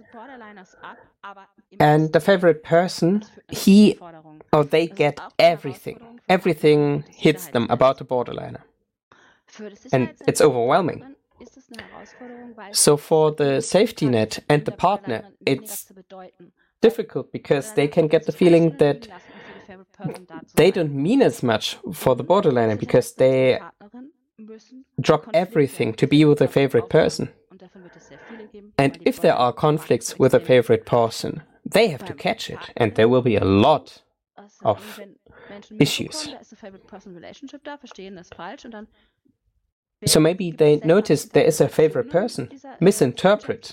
Speaker 1: And the favorite person, he or they get everything. Everything hits them about the borderliner. And it's overwhelming. So for the safety net and the partner, it's difficult because they can get the feeling that they don't mean as much for the borderliner because they drop everything to be with their favorite person. And if there are conflicts with a favorite person, they have to catch it, and there will be a lot of issues. So maybe they notice there is a favorite person, misinterpret,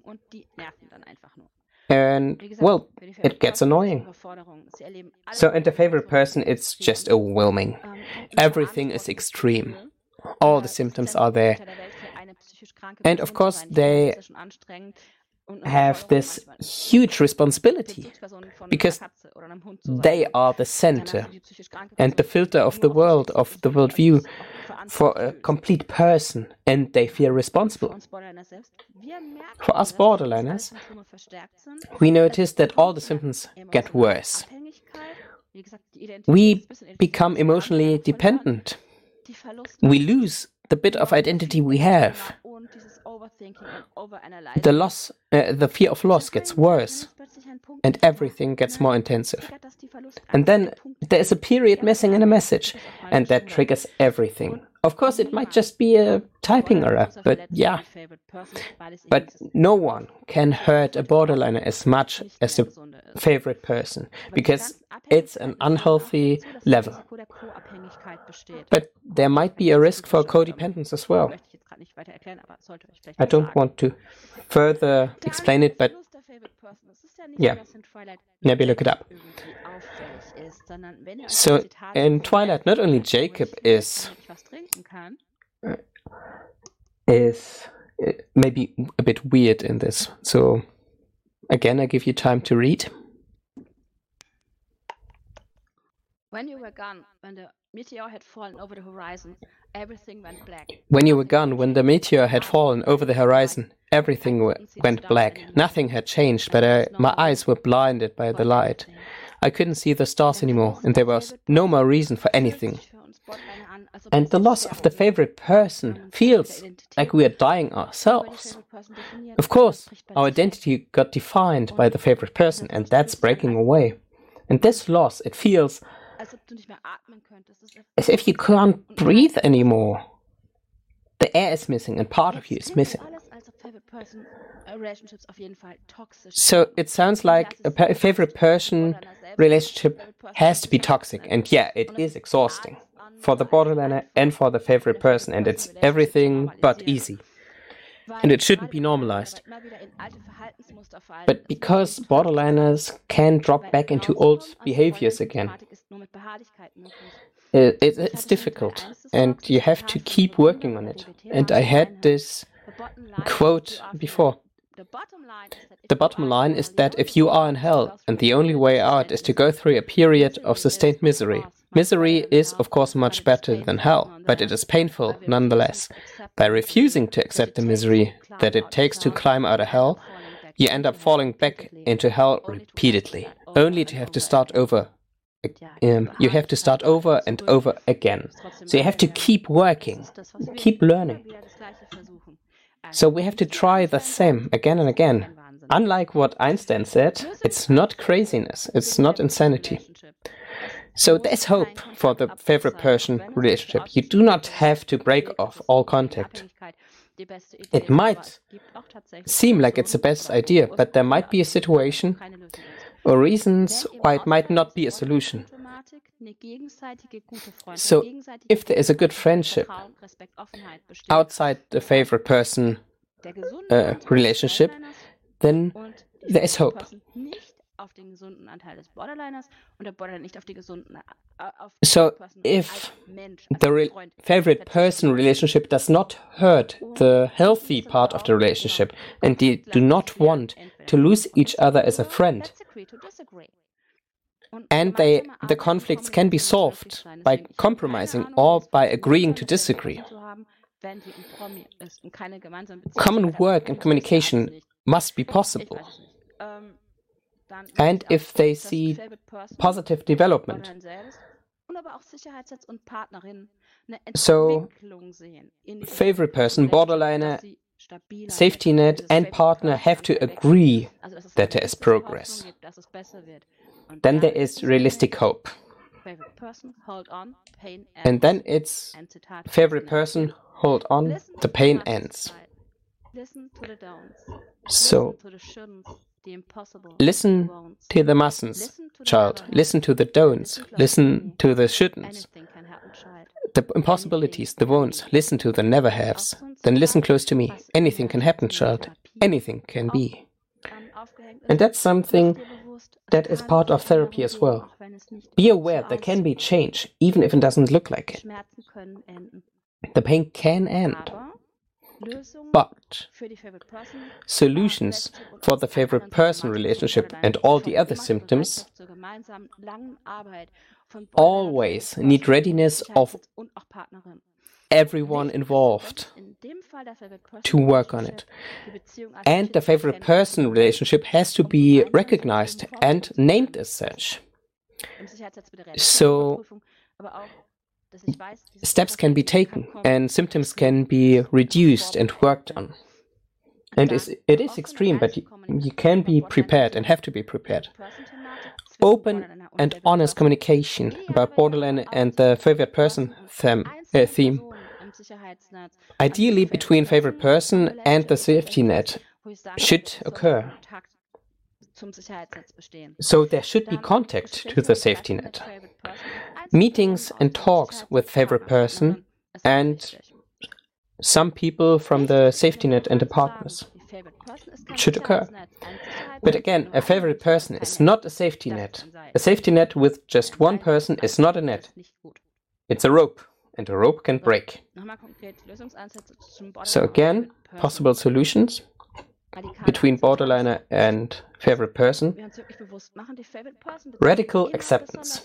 Speaker 1: and, well, it gets annoying. So in the favorite person, it's just overwhelming. Everything is extreme. All the symptoms are there. And of course, they have this huge responsibility because they are the center and the filter of the world, of the worldview for a complete person, and they feel responsible. For us borderliners, we notice that all the symptoms get worse. We become emotionally dependent. We lose the bit of identity we have. The loss, uh, the fear of loss gets worse, and everything gets more intensive. And then there is a period missing in a message, and that triggers everything. Of course, it might just be a typing error, but yeah. But no one can hurt a borderliner as much as a favorite person, because it's an unhealthy level. But there might be a risk for codependence as well. I don't want to further explain it, but yeah, maybe look it up. So in Twilight, not only Jacob is uh, is uh, maybe a bit weird in this. So again, I give you time to read.
Speaker 3: When you were gone, when the meteor had fallen over the horizon, everything went black.
Speaker 1: When you were gone, when the meteor had fallen over the horizon, everything went black. Nothing had changed, but I, my eyes were blinded by the light. I couldn't see the stars anymore, and there was no more reason for anything. And the loss of the favorite person feels like we are dying ourselves. Of course, our identity got defined by the favorite person, and that's breaking away. And this loss, it feels as if you can't breathe anymore. The air is missing and part of you is missing. So it sounds like a favorite person relationship has to be toxic, and yeah, it is exhausting for the borderliner and for the favorite person, and it's everything but easy. And it shouldn't be normalized. But because borderliners can drop back into old behaviors again, it, it, it's difficult, and you have to keep working on it. And I had this quote before. The bottom line is that if you are in hell, and the only way out is to go through a period of sustained misery, misery is, of course, much better than hell, but it is painful nonetheless. By refusing to accept the misery that it takes to climb out of hell, you end up falling back into hell repeatedly, only to have to start over. Um, you have to start over and over again. So you have to keep working, keep learning. So we have to try the same again and again. Unlike what Einstein said, it's not craziness, it's not insanity. So there's hope for the favorite person relationship. You do not have to break off all contact. It might seem like it's the best idea, but there might be a situation or reasons why it might not be a solution. So if there is a good friendship outside the favorite person uh, relationship, then there is hope. So if the re favorite person relationship does not hurt the healthy part of the relationship and they do not want to lose each other as a friend, and they, the conflicts can be solved by compromising or by agreeing to disagree, common work and communication must be possible. And if they see positive development. So, favorite person, borderliner, safety net and partner have to agree that there is progress. Then there is realistic hope. And then it's favorite person, hold on, the pain ends. So, listen to the mustn'ts, child. Listen to the don'ts. Listen to the shouldn'ts. The impossibilities, the won'ts. Listen to the never haves. Then listen close to me. Anything can happen, child. Anything can be. And that's something that is part of therapy as well. Be aware there can be change, even if it doesn't look like it. The pain can end. But solutions for the favorite person relationship and all the other symptoms always need readiness of everyone involved to work on it. And the favorite person relationship has to be recognized and named as such. So steps can be taken and symptoms can be reduced and worked on. And it is extreme, but you, you can be prepared and have to be prepared. Open and honest communication about borderline and the favorite person them, uh, theme. Ideally between favorite person and the safety net should occur. So there should be contact to the safety net. Meetings and talks with favorite person and some people from the safety net and the partners should occur. But again, a favorite person is not a safety net. A safety net with just one person is not a net. It's a rope, and a rope can break. So again, possible solutions between borderliner and favorite person. Radical acceptance.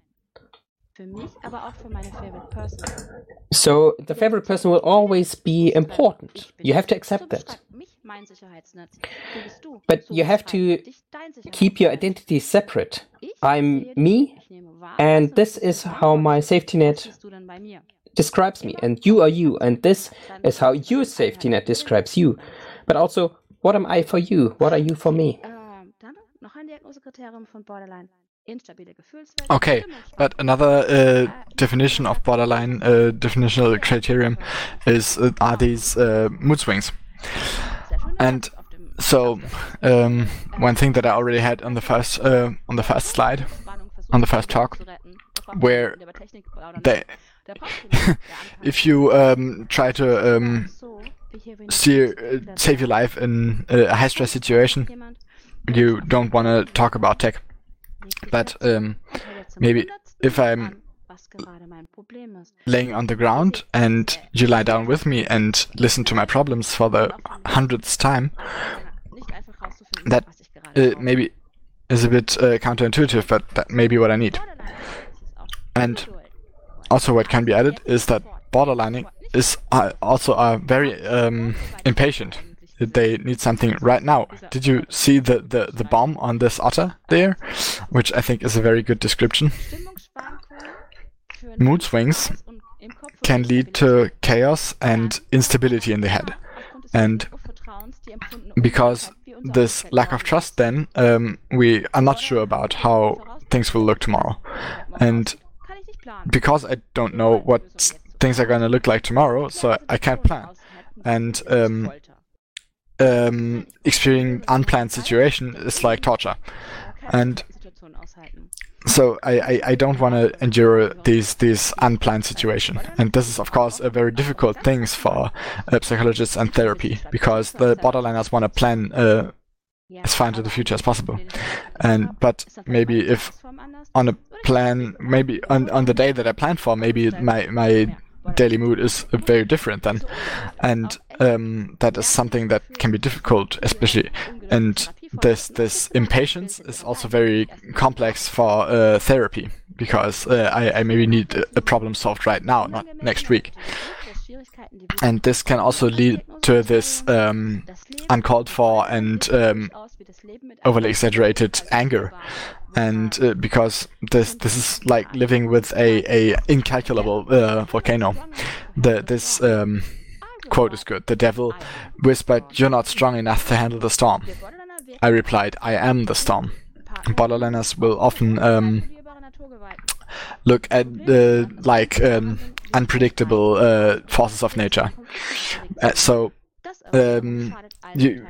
Speaker 1: So the favorite person will always be important. You have to accept that. But you have to keep your identity separate. I'm me, and this is how my safety net describes me, and you are you, and this is how your safety net describes you. But also, what am I for you? What are you for me?
Speaker 2: Okay, but another uh, definition of borderline, uh, definitional criterion, is uh, are these uh, mood swings. And so, um, one thing that I already had on the first uh, on the first slide, on the first talk, where they, if you um, try to um, steer, uh, save your life in a high stress situation, you don't want to talk about tech. But um, maybe if I'm laying on the ground and you lie down with me and listen to my problems for the hundredth time, that uh, maybe is a bit uh, counterintuitive, but that may be what I need. And also what can be added is that borderlining is uh, also uh, very um, impatient. they need something right now. Did you see the, the, the bomb on this otter there? Which I think is a very good description. Mood swings can lead to chaos and instability in the head. And because this lack of trust, then um, we are not sure about how things will look tomorrow. And because I don't know what things are going to look like tomorrow, so I can't plan. And um, um, experiencing unplanned situation is like torture. And so I, I, I don't want to endure these these unplanned situation. And this is, of course, a very difficult thing for uh, psychologists and therapy, because the borderliners want to plan uh, as far into the future as possible. And but maybe if on a plan, maybe on, on the day that I planned for, maybe my my daily mood is very different then, and um, that is something that can be difficult, especially. And this this impatience is also very complex for uh, therapy, because uh, I, I maybe need a problem solved right now, not next week. And this can also lead to this um, uncalled for and um, overly exaggerated anger. And uh, because this this is like living with a, a incalculable uh, volcano. The this um, quote is good. The devil whispered, "You're not strong enough to handle the storm." I replied, "I am the storm." Borderliners will often um, look at uh, like um, unpredictable uh, forces of nature. Uh, so um, you.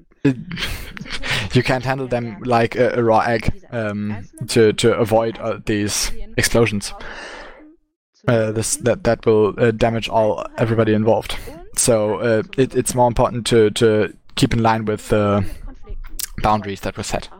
Speaker 2: You can't handle them like a, a raw egg um, to to avoid uh, these explosions. Uh, this that that will uh, damage all everybody involved. So uh, it, it's more important to to keep in line with the boundaries that were set.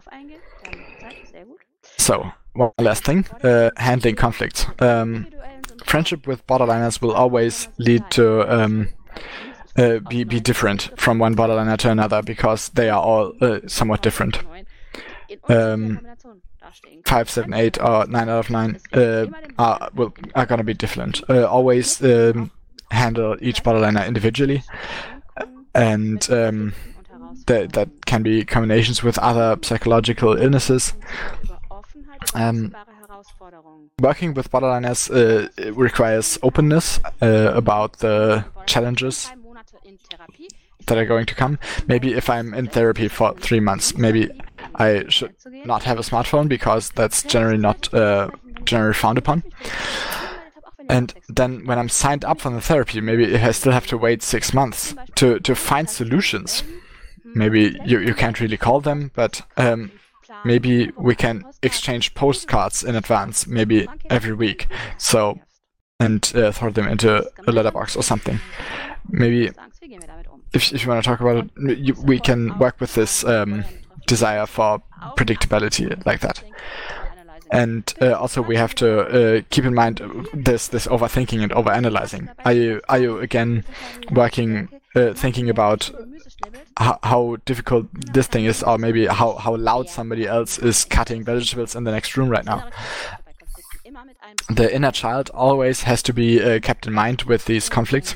Speaker 2: So one last thing: uh, handling conflicts. Um, friendship with borderliners will always lead to. Um, Uh, be be different from one borderliner to another, because they are all uh, somewhat different. Um, five, seven, eight, or nine out of nine uh, are will are gonna be different. Uh, always um, handle each borderliner individually, and um, that that can be combinations with other psychological illnesses. Um, working with borderliners uh, requires openness uh, about the challenges that are going to come. Maybe if I'm in therapy for three months, maybe I should not have a smartphone, because that's generally not uh, generally frowned upon. And then when I'm signed up for the therapy, maybe I still have to wait six months to, to find solutions. Maybe you, you can't really call them, but um, maybe we can exchange postcards in advance, maybe every week, so and uh, throw them into a letterbox or something. Maybe if, if you want to talk about it, you, we can work with this um, desire for predictability like that. And uh, also we have to uh, keep in mind this this overthinking and overanalyzing. Are you are you again working uh, thinking about how, how difficult this thing is, or maybe how how loud somebody else is cutting vegetables in the next room right now? The inner child always has to be uh, kept in mind with these conflicts.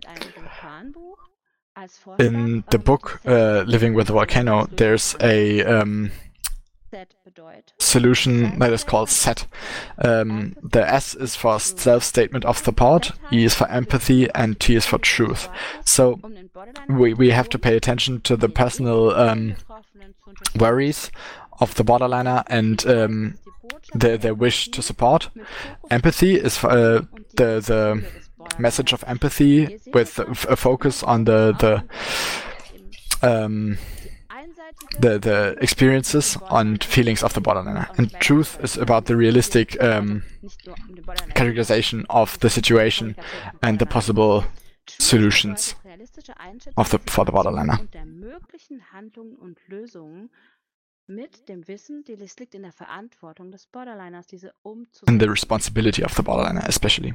Speaker 2: In the book uh, Living with the Volcano, there's a um, solution that is called SET. Um, the S is for self-statement of support, E is for empathy, and T is for truth. So we, we have to pay attention to the personal um, worries of the borderliner and um, their, their wish to support. Empathy is for uh, the, the message of empathy with a focus on the, the um, The, the experiences and feelings of the borderliner. And truth is about the realistic um, categorization of the situation and the possible solutions of the, for the borderliner. And the responsibility of the borderliner especially.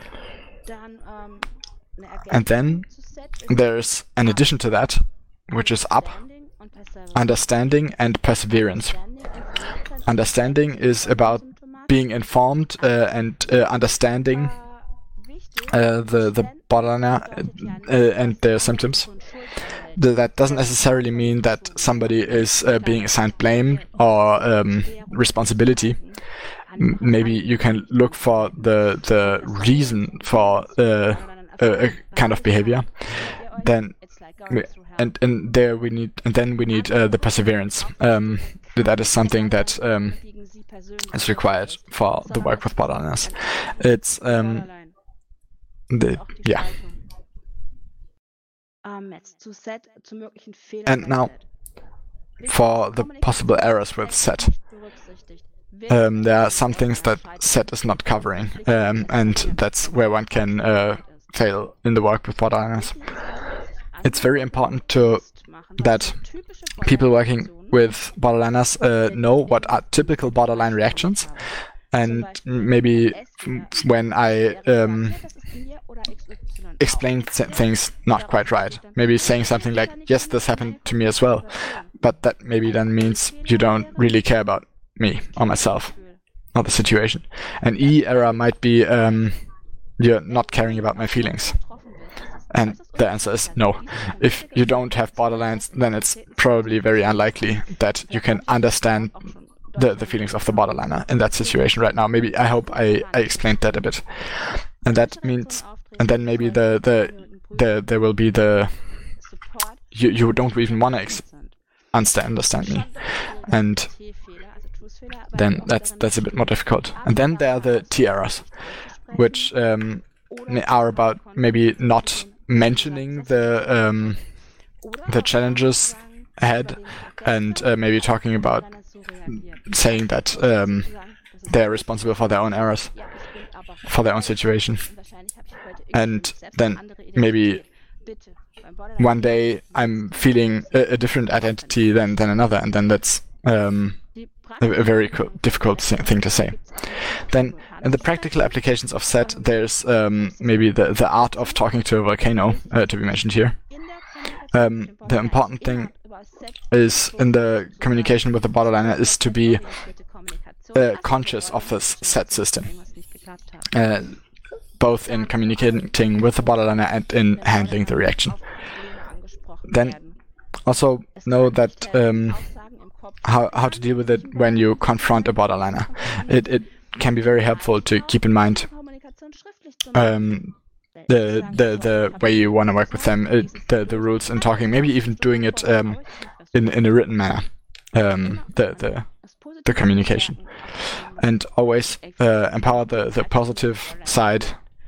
Speaker 2: And then there's an addition to that, which is up. Understanding and perseverance. Understanding is about being informed uh, and uh, understanding uh, the the borderliner uh, and their symptoms. th that doesn't necessarily mean that somebody is uh, being assigned blame or um, responsibility. M maybe you can look for the the reason for uh, a, a kind of behavior. Then, and and there we need, and then we need uh, the perseverance. Um, that is something that um, is required for the work with borderliners. It's um, the yeah. And now, for the possible errors with set. Um, there are some things that set is not covering, um, and that's where one can uh, fail in the work with borderliners. It's very important to that people working with borderliners uh, know what are typical borderline reactions, and maybe when I um, explain th things not quite right, maybe saying something like, yes, this happened to me as well, but that maybe then means you don't really care about me or myself, not the situation. An E error might be um, you're not caring about my feelings. And the answer is no. If you don't have borderlines, then it's probably very unlikely that you can understand the, the feelings of the borderliner in that situation right now. Maybe, I hope I, I explained that a bit. And that means, and then maybe the, the, the there will be the, you, you don't even want to ex understand, understand me. And then that's that's a bit more difficult. And then there are the T errors, which um, are about maybe not mentioning the um, the challenges ahead, and uh, maybe talking about saying that um, they're responsible for their own errors, for their own situation. And then maybe one day I'm feeling a, a different identity than, than another, and then that's um, a, a very difficult thing to say. Then, in the practical applications of set, there's um, maybe the, the art of talking to a volcano uh, to be mentioned here. Um, the important thing is in the communication with the borderliner is to be uh, conscious of this set system, uh, both in communicating with the borderliner and in handling the reaction. Then also know that um, how, how to deal with it when you confront a borderliner. It, it can be very helpful to keep in mind um, the, the, the way you want to work with them, it, the, the rules in talking, maybe even doing it um, in, in a written manner, um, the, the, the communication. And always uh, empower the, the positive side.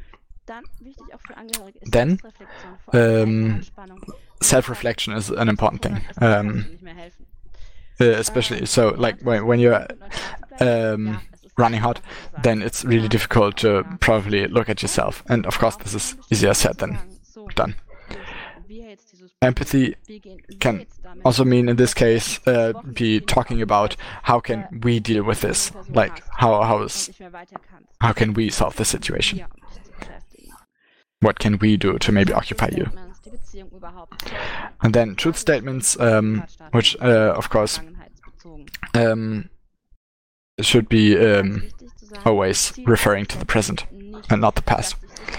Speaker 2: Then, um, self-reflection is an important thing. Um, uh, especially, so like when, when you're um, running hot, then it's really difficult to probably look at yourself. And of course, this is easier said than done. Empathy can also mean, in this case, uh, be talking about how can we deal with this, like how how is how can we solve the situation? What can we do to maybe occupy you? And then truth statements, um, which uh, of course um, should be um, always referring to the present and not the past.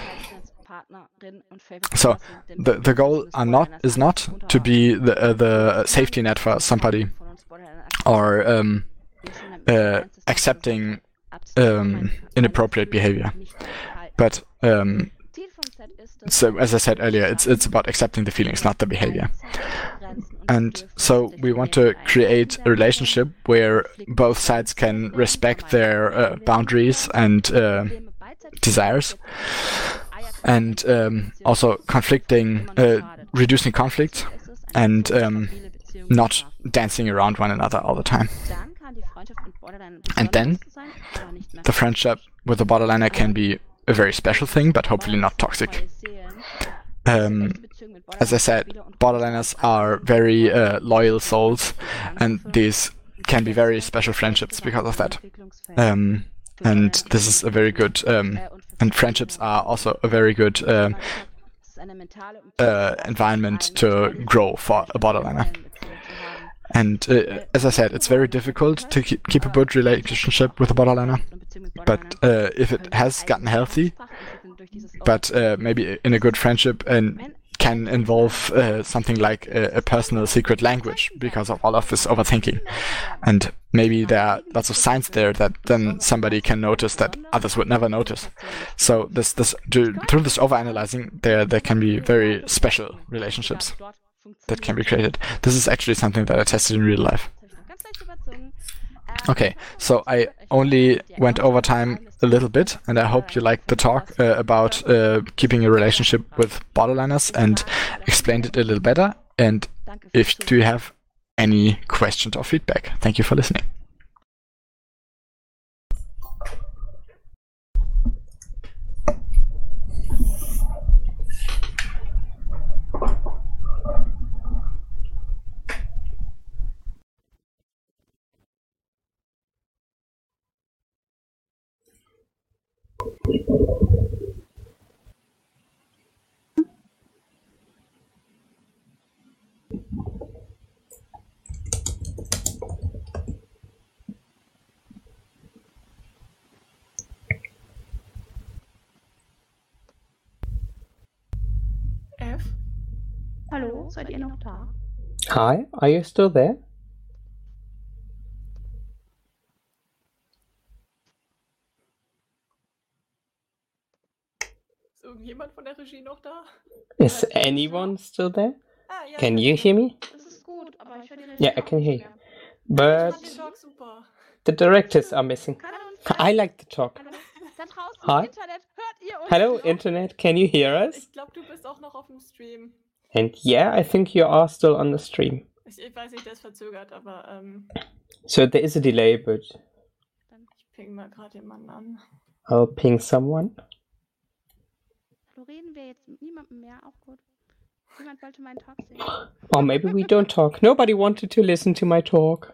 Speaker 2: So the the goal are not is not to be the uh, the safety net for somebody, or um, uh, accepting um, inappropriate behavior, but um, so as I said earlier, it's it's about accepting the feelings, not the behavior. And so we want to create a relationship where both sides can respect their uh, boundaries and uh, desires, and um, also conflicting, uh, reducing conflicts, and um, not dancing around one another all the time. And then the friendship with the borderliner can be a very special thing, but hopefully not toxic. Um, as I said, borderliners are very uh, loyal souls, and these can be very special friendships because of that. Um, and this is a very good, um, and friendships are also a very good uh, uh, environment to grow for a borderliner. And uh, as I said, it's very difficult to keep, keep a good relationship with a borderliner, but uh, if it has gotten healthy, but uh, maybe in a good friendship and can involve uh, something like a, a personal secret language because of all of this overthinking. And maybe there are lots of signs there that then somebody can notice that others would never notice. So this, this, through this overanalyzing, there, there can be very special relationships that can be created. This is actually something that I tested in real life. Okay, so I only went over time a little bit, and I hope you liked the talk uh, about uh, keeping a relationship with borderliners and explained it a little better. And if do you have any questions or feedback? Thank you for listening.
Speaker 4: F?
Speaker 3: Hallo, seid ihr noch da?
Speaker 1: Hi, are you still there?
Speaker 4: Ist irgendjemand von der Regie noch da?
Speaker 1: Is anyone still there?
Speaker 4: Ah, ja,
Speaker 1: Can you hear me?
Speaker 3: Das ist gut, aber ich höre den
Speaker 1: Yeah, I can hear you. But
Speaker 4: Ich fand den Talk super.
Speaker 1: the directors are missing. I like the talk.
Speaker 3: Da draußen
Speaker 1: Hi.
Speaker 3: im Internet hört ihr uns
Speaker 1: Hello,
Speaker 3: noch?
Speaker 1: Internet, can you hear us?
Speaker 4: Ich glaube, du bist auch noch auf dem Stream.
Speaker 1: And yeah, I think you are still on the stream.
Speaker 4: Ich, ich weiß nicht, der ist verzögert, aber ähm,
Speaker 1: So there is a delay, but
Speaker 4: ich ping mal gerade jemanden an.
Speaker 1: I'll ping someone.
Speaker 3: Hallo, reden wir jetzt mit niemandem mehr? Auch gut. Niemand wollte meinen Talk sehen.
Speaker 1: Or maybe we don't talk. Nobody wanted to listen to my talk.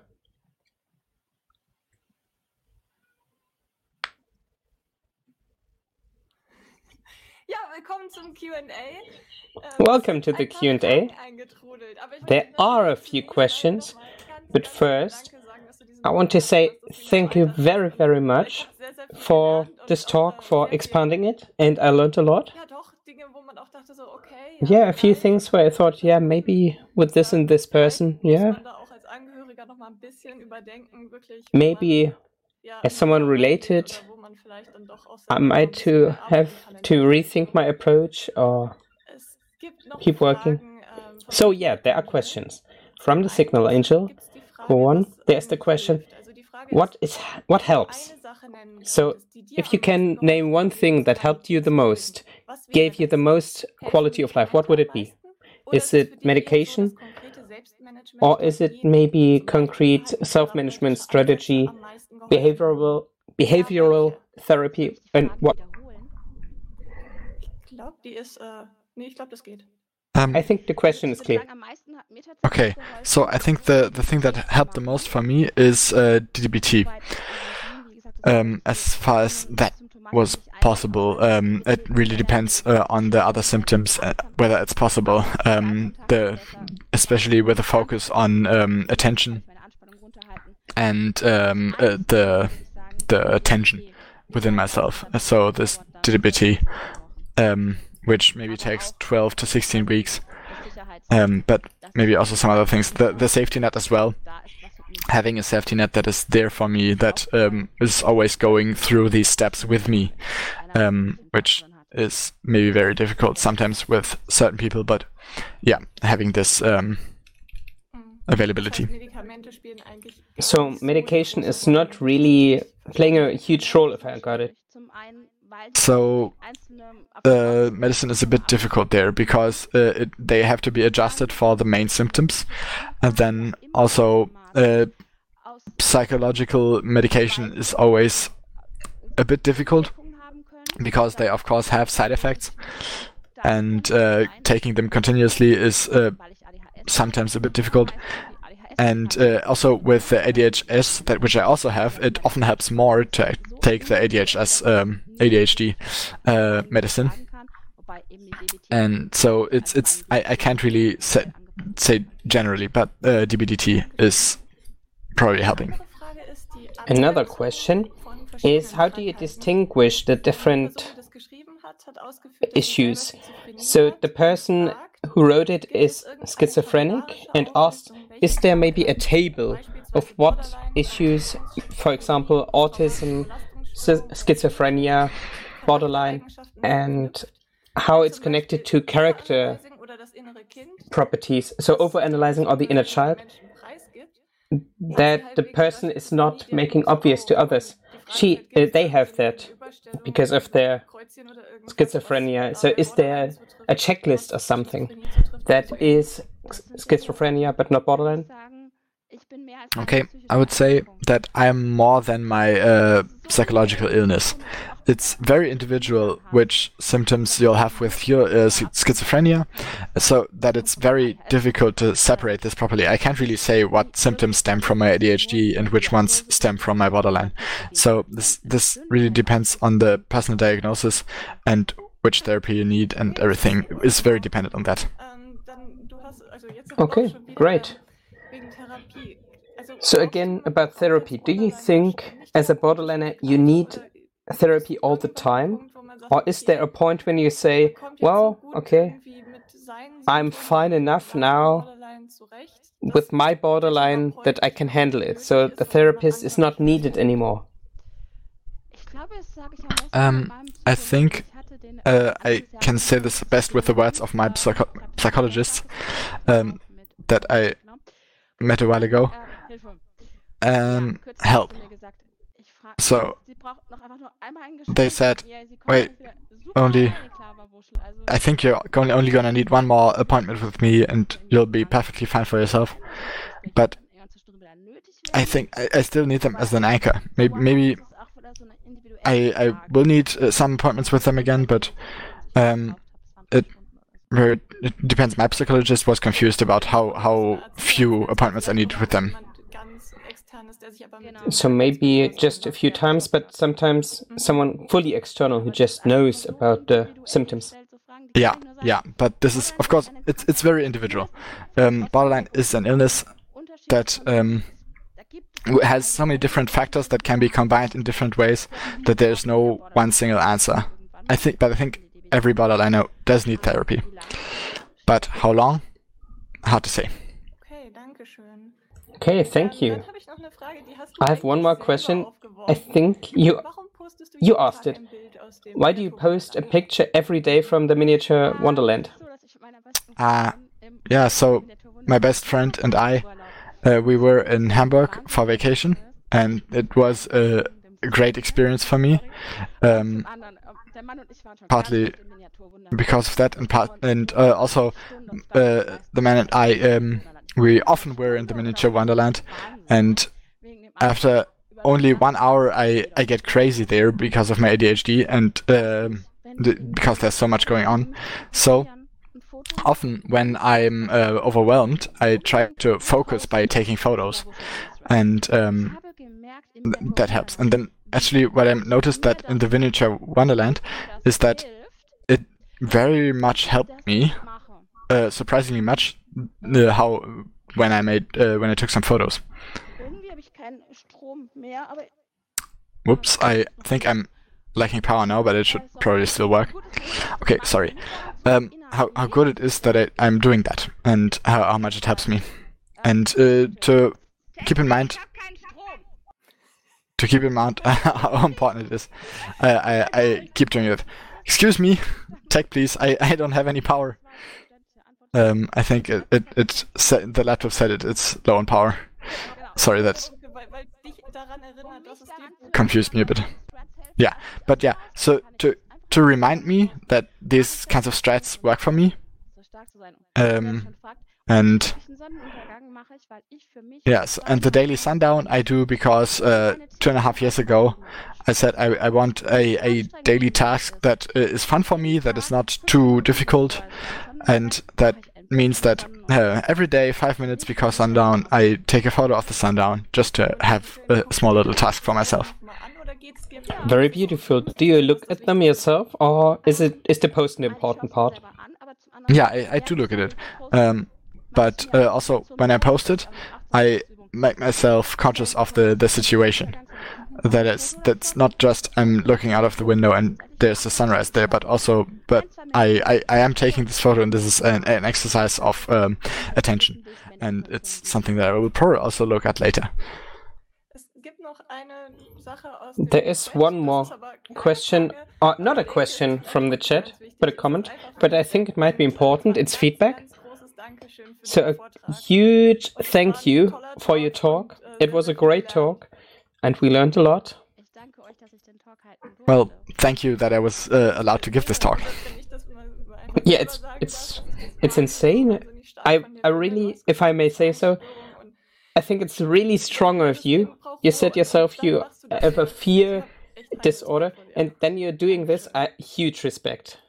Speaker 4: Ja, willkommen zum Q and A. Ähm,
Speaker 1: Welcome to the
Speaker 4: ein paar
Speaker 1: Q and A.
Speaker 4: Fragen eingetrudelt, aber ich
Speaker 1: There
Speaker 4: möchte
Speaker 1: are a
Speaker 4: natürlich
Speaker 1: few
Speaker 4: zunächst
Speaker 1: questions,
Speaker 4: noch mal ganz,
Speaker 1: but
Speaker 4: ganz
Speaker 1: first,
Speaker 4: Danke sagen, dass du diesen
Speaker 1: I want to say
Speaker 4: Podcast hast, dass du
Speaker 1: thank
Speaker 4: so
Speaker 1: you
Speaker 4: weiter-
Speaker 1: very, very
Speaker 4: Ich
Speaker 1: much
Speaker 4: hab sehr, sehr viel
Speaker 1: for
Speaker 4: gelernt und
Speaker 1: this
Speaker 4: auch,
Speaker 1: talk,
Speaker 4: äh,
Speaker 1: for
Speaker 4: sehr viel-
Speaker 1: expanding it, and I learned a lot.
Speaker 4: Ja, doch, Dinge, wo man auch dachte so, okay.
Speaker 1: Yeah, a few
Speaker 4: vielleicht
Speaker 1: things where I thought, yeah, maybe with this and this person,
Speaker 4: muss
Speaker 1: yeah,
Speaker 4: man da auch als Angehöriger noch mal ein bisschen überdenken, wirklich, wo
Speaker 1: maybe
Speaker 4: man, ja,
Speaker 1: as someone
Speaker 4: mit der Arbeit
Speaker 1: related,
Speaker 4: geht oder wo man vielleicht dann doch auch
Speaker 1: I
Speaker 4: selber noch ein
Speaker 1: might
Speaker 4: bisschen
Speaker 1: to
Speaker 4: mehr
Speaker 1: have
Speaker 4: arbeiten kann in
Speaker 1: to
Speaker 4: der
Speaker 1: rethink my approach or
Speaker 4: Es gibt noch
Speaker 1: keep working.
Speaker 4: Fragen, ähm, von
Speaker 1: So
Speaker 4: der
Speaker 1: yeah, there are
Speaker 4: Signal
Speaker 1: questions. From the
Speaker 4: Angel.
Speaker 1: Signal Angel,
Speaker 4: Gibt's die Frage,
Speaker 1: for one,
Speaker 4: was,
Speaker 1: there's
Speaker 4: ähm,
Speaker 1: the question,
Speaker 4: hilft? Also die Frage
Speaker 1: what
Speaker 4: ist,
Speaker 1: is what
Speaker 4: wenn du
Speaker 1: helps?
Speaker 4: eine Sache nennen
Speaker 1: So,
Speaker 4: könntest, die dir
Speaker 1: if you
Speaker 4: am
Speaker 1: can
Speaker 4: meisten
Speaker 1: name
Speaker 4: geholfen
Speaker 1: one
Speaker 4: hat,
Speaker 1: thing that
Speaker 4: Lebensqualität
Speaker 1: helped you the
Speaker 4: zu
Speaker 1: most,
Speaker 4: leben, was wäre
Speaker 1: gave you the
Speaker 4: das?
Speaker 1: most
Speaker 4: Helfen
Speaker 1: quality
Speaker 4: die
Speaker 1: of life, what would it be?
Speaker 4: Täter am meisten? Oder
Speaker 1: Is
Speaker 4: ist es
Speaker 1: it
Speaker 4: für dich eher so
Speaker 1: medication?
Speaker 4: das konkrete Selbstmanagement
Speaker 1: Or is it
Speaker 4: Strategien,
Speaker 1: maybe
Speaker 4: zum Beispiel
Speaker 1: concrete
Speaker 4: verhaltenstherapeutische
Speaker 1: self-management
Speaker 4: Ansätze
Speaker 1: strategy,
Speaker 4: am meisten geholfen haben?
Speaker 1: behavioral behavioral therapy, and
Speaker 3: Fragen
Speaker 1: what?
Speaker 3: wiederholen.
Speaker 4: Ich glaube, die ist, äh, nee, ich glaube, das geht.
Speaker 2: Um,
Speaker 1: I think the question
Speaker 3: Ich
Speaker 1: is
Speaker 3: würde
Speaker 1: clear.
Speaker 3: sagen, am meisten hat mir tatsächlich
Speaker 2: okay,
Speaker 3: geholfen,
Speaker 2: so I think the, the thing that helped the most for me is uh, D D B T.
Speaker 3: soweit, also, wie gesagt, das
Speaker 2: Um, as far as that was possible, um, it really depends uh, on the other symptoms, uh, whether it's possible. Um, the especially with a focus on um, attention and um, uh, the the attention within myself. So this D D B T, um, which maybe takes twelve to sixteen weeks, um, but maybe also some other things. The the safety net as well. Having a safety net that is there for me, that um, is always going through these steps with me, um, which is maybe very difficult sometimes with certain people, but yeah, having this um, availability.
Speaker 4: Medikamente spielen eigentlich
Speaker 1: So medication is not really playing a huge role, if I got it.
Speaker 2: So the medicine is a bit difficult there because uh, it, they have to be adjusted for the main symptoms, and then also uh, psychological medication is always a bit difficult because they of course have side effects, and uh, taking them continuously is uh, sometimes a bit difficult. And uh, also with the A D H S, that which I also have, it often helps more to take the A D H S, um, A D H D uh, medicine. And so it's it's I, I can't really say, say generally, but uh, D B D T is probably helping.
Speaker 1: Another question is, how do you distinguish the different issues? So the person who wrote it is schizophrenic and asked, is there maybe a table of what issues, for example, autism, schizophrenia, borderline, and how it's connected to character properties, so overanalyzing or the inner child, that the person is not making obvious to others. She, uh, they have that because of their schizophrenia. So is there a checklist or something that is schizophrenia but not borderline?
Speaker 2: Okay, I would say that I'm more than my uh, psychological illness. It's very individual which symptoms you'll have with your uh, schizophrenia, so that it's very difficult to separate this properly. I can't really say what symptoms stem from my A D H D and which ones stem from my borderline. So this this really depends on the personal diagnosis and which therapy you need, and everything is very dependent on that.
Speaker 1: Okay, great. So again, about therapy, do you think as a borderliner you need therapy all the time? Or is there a point when you say, well, okay, I'm fine enough now with my borderline that I can handle it, so the therapist is not needed anymore?
Speaker 2: Um, I think uh, I can say this best with the words of my psycho psychologist um, that I met a while ago. Um, help. So they said, wait, only, I think you're only gonna need one more appointment with me and you'll be perfectly fine for yourself. But I think I, I still need them as an anchor. Maybe, maybe I, I will need uh, some appointments with them again, but um, it, it depends. My psychologist was confused about how, how few appointments I need with them.
Speaker 1: So maybe just a few times, but sometimes someone fully external who just knows about the symptoms.
Speaker 2: Yeah, yeah, but this is, of course, it's it's very individual. Um, borderline is an illness that um, has so many different factors that can be combined in different ways that there's no one single answer. I think, but I think every borderliner does need therapy. But how long? Hard to say.
Speaker 1: Okay, thank you. I have one more question. I think you you asked it. Why do you post a picture every day from the miniature Wonderland?
Speaker 2: Uh, yeah, so my best friend and I, uh, we were in Hamburg for vacation, and it was a great experience for me. Um, partly because of that, and part and uh, also uh, the man and I. Um, We often were in the miniature Wonderland, and after only one hour I, I get crazy there because of my A D H D and um, th because there's so much going on. So often when I'm uh, overwhelmed, I try to focus by taking photos, and um, th that helps. And then actually what I noticed that in the miniature Wonderland is that it very much helped me, uh, surprisingly much, Uh, how when I made uh, when I took some photos. Whoops, I think I'm lacking power now, but it should probably still work. Okay, sorry. Um, how how good it is that I, I'm doing that, and how, how much it helps me, and uh, to keep in mind to keep in mind how important it is. I, I I keep doing it. Excuse me, tech please. I I don't have any power. Um, I think it, it, it said, the laptop said it, it's low on power. Sorry, that confused me a bit. Yeah, but yeah, so to to remind me that these kinds of strats work for me, um, and yes, and the daily sundown I do because uh, two and a half years ago I said I, I want a, a daily task that uh, is fun for me, that is not too difficult, and that means that uh, every day, five minutes before sundown, I take a photo of the sundown just to have a small little task for myself.
Speaker 1: Very beautiful. Do you look at them yourself, or is it is the post an important part?
Speaker 2: Yeah, I, I do look at it. Um, but uh, also, when I post it, I make myself conscious of the, the situation. that is that's not just I'm looking out of the window and there's a sunrise there, but also but I I, I am taking this photo and this is an, an exercise of um, attention, and it's something that I will probably also look at later.
Speaker 1: There is one more question, or not a question from the chat, but a comment, but I think it might be important. It's feedback. So a huge thank you for your talk. It was a great talk, and we learned a lot.
Speaker 2: Well, thank you that I was uh, allowed to give this talk.
Speaker 1: Yeah, it's it's it's insane. I I really, if I may say so, I think it's really strong of you. You said yourself you have a fear disorder, and then you're doing this. I huge respect.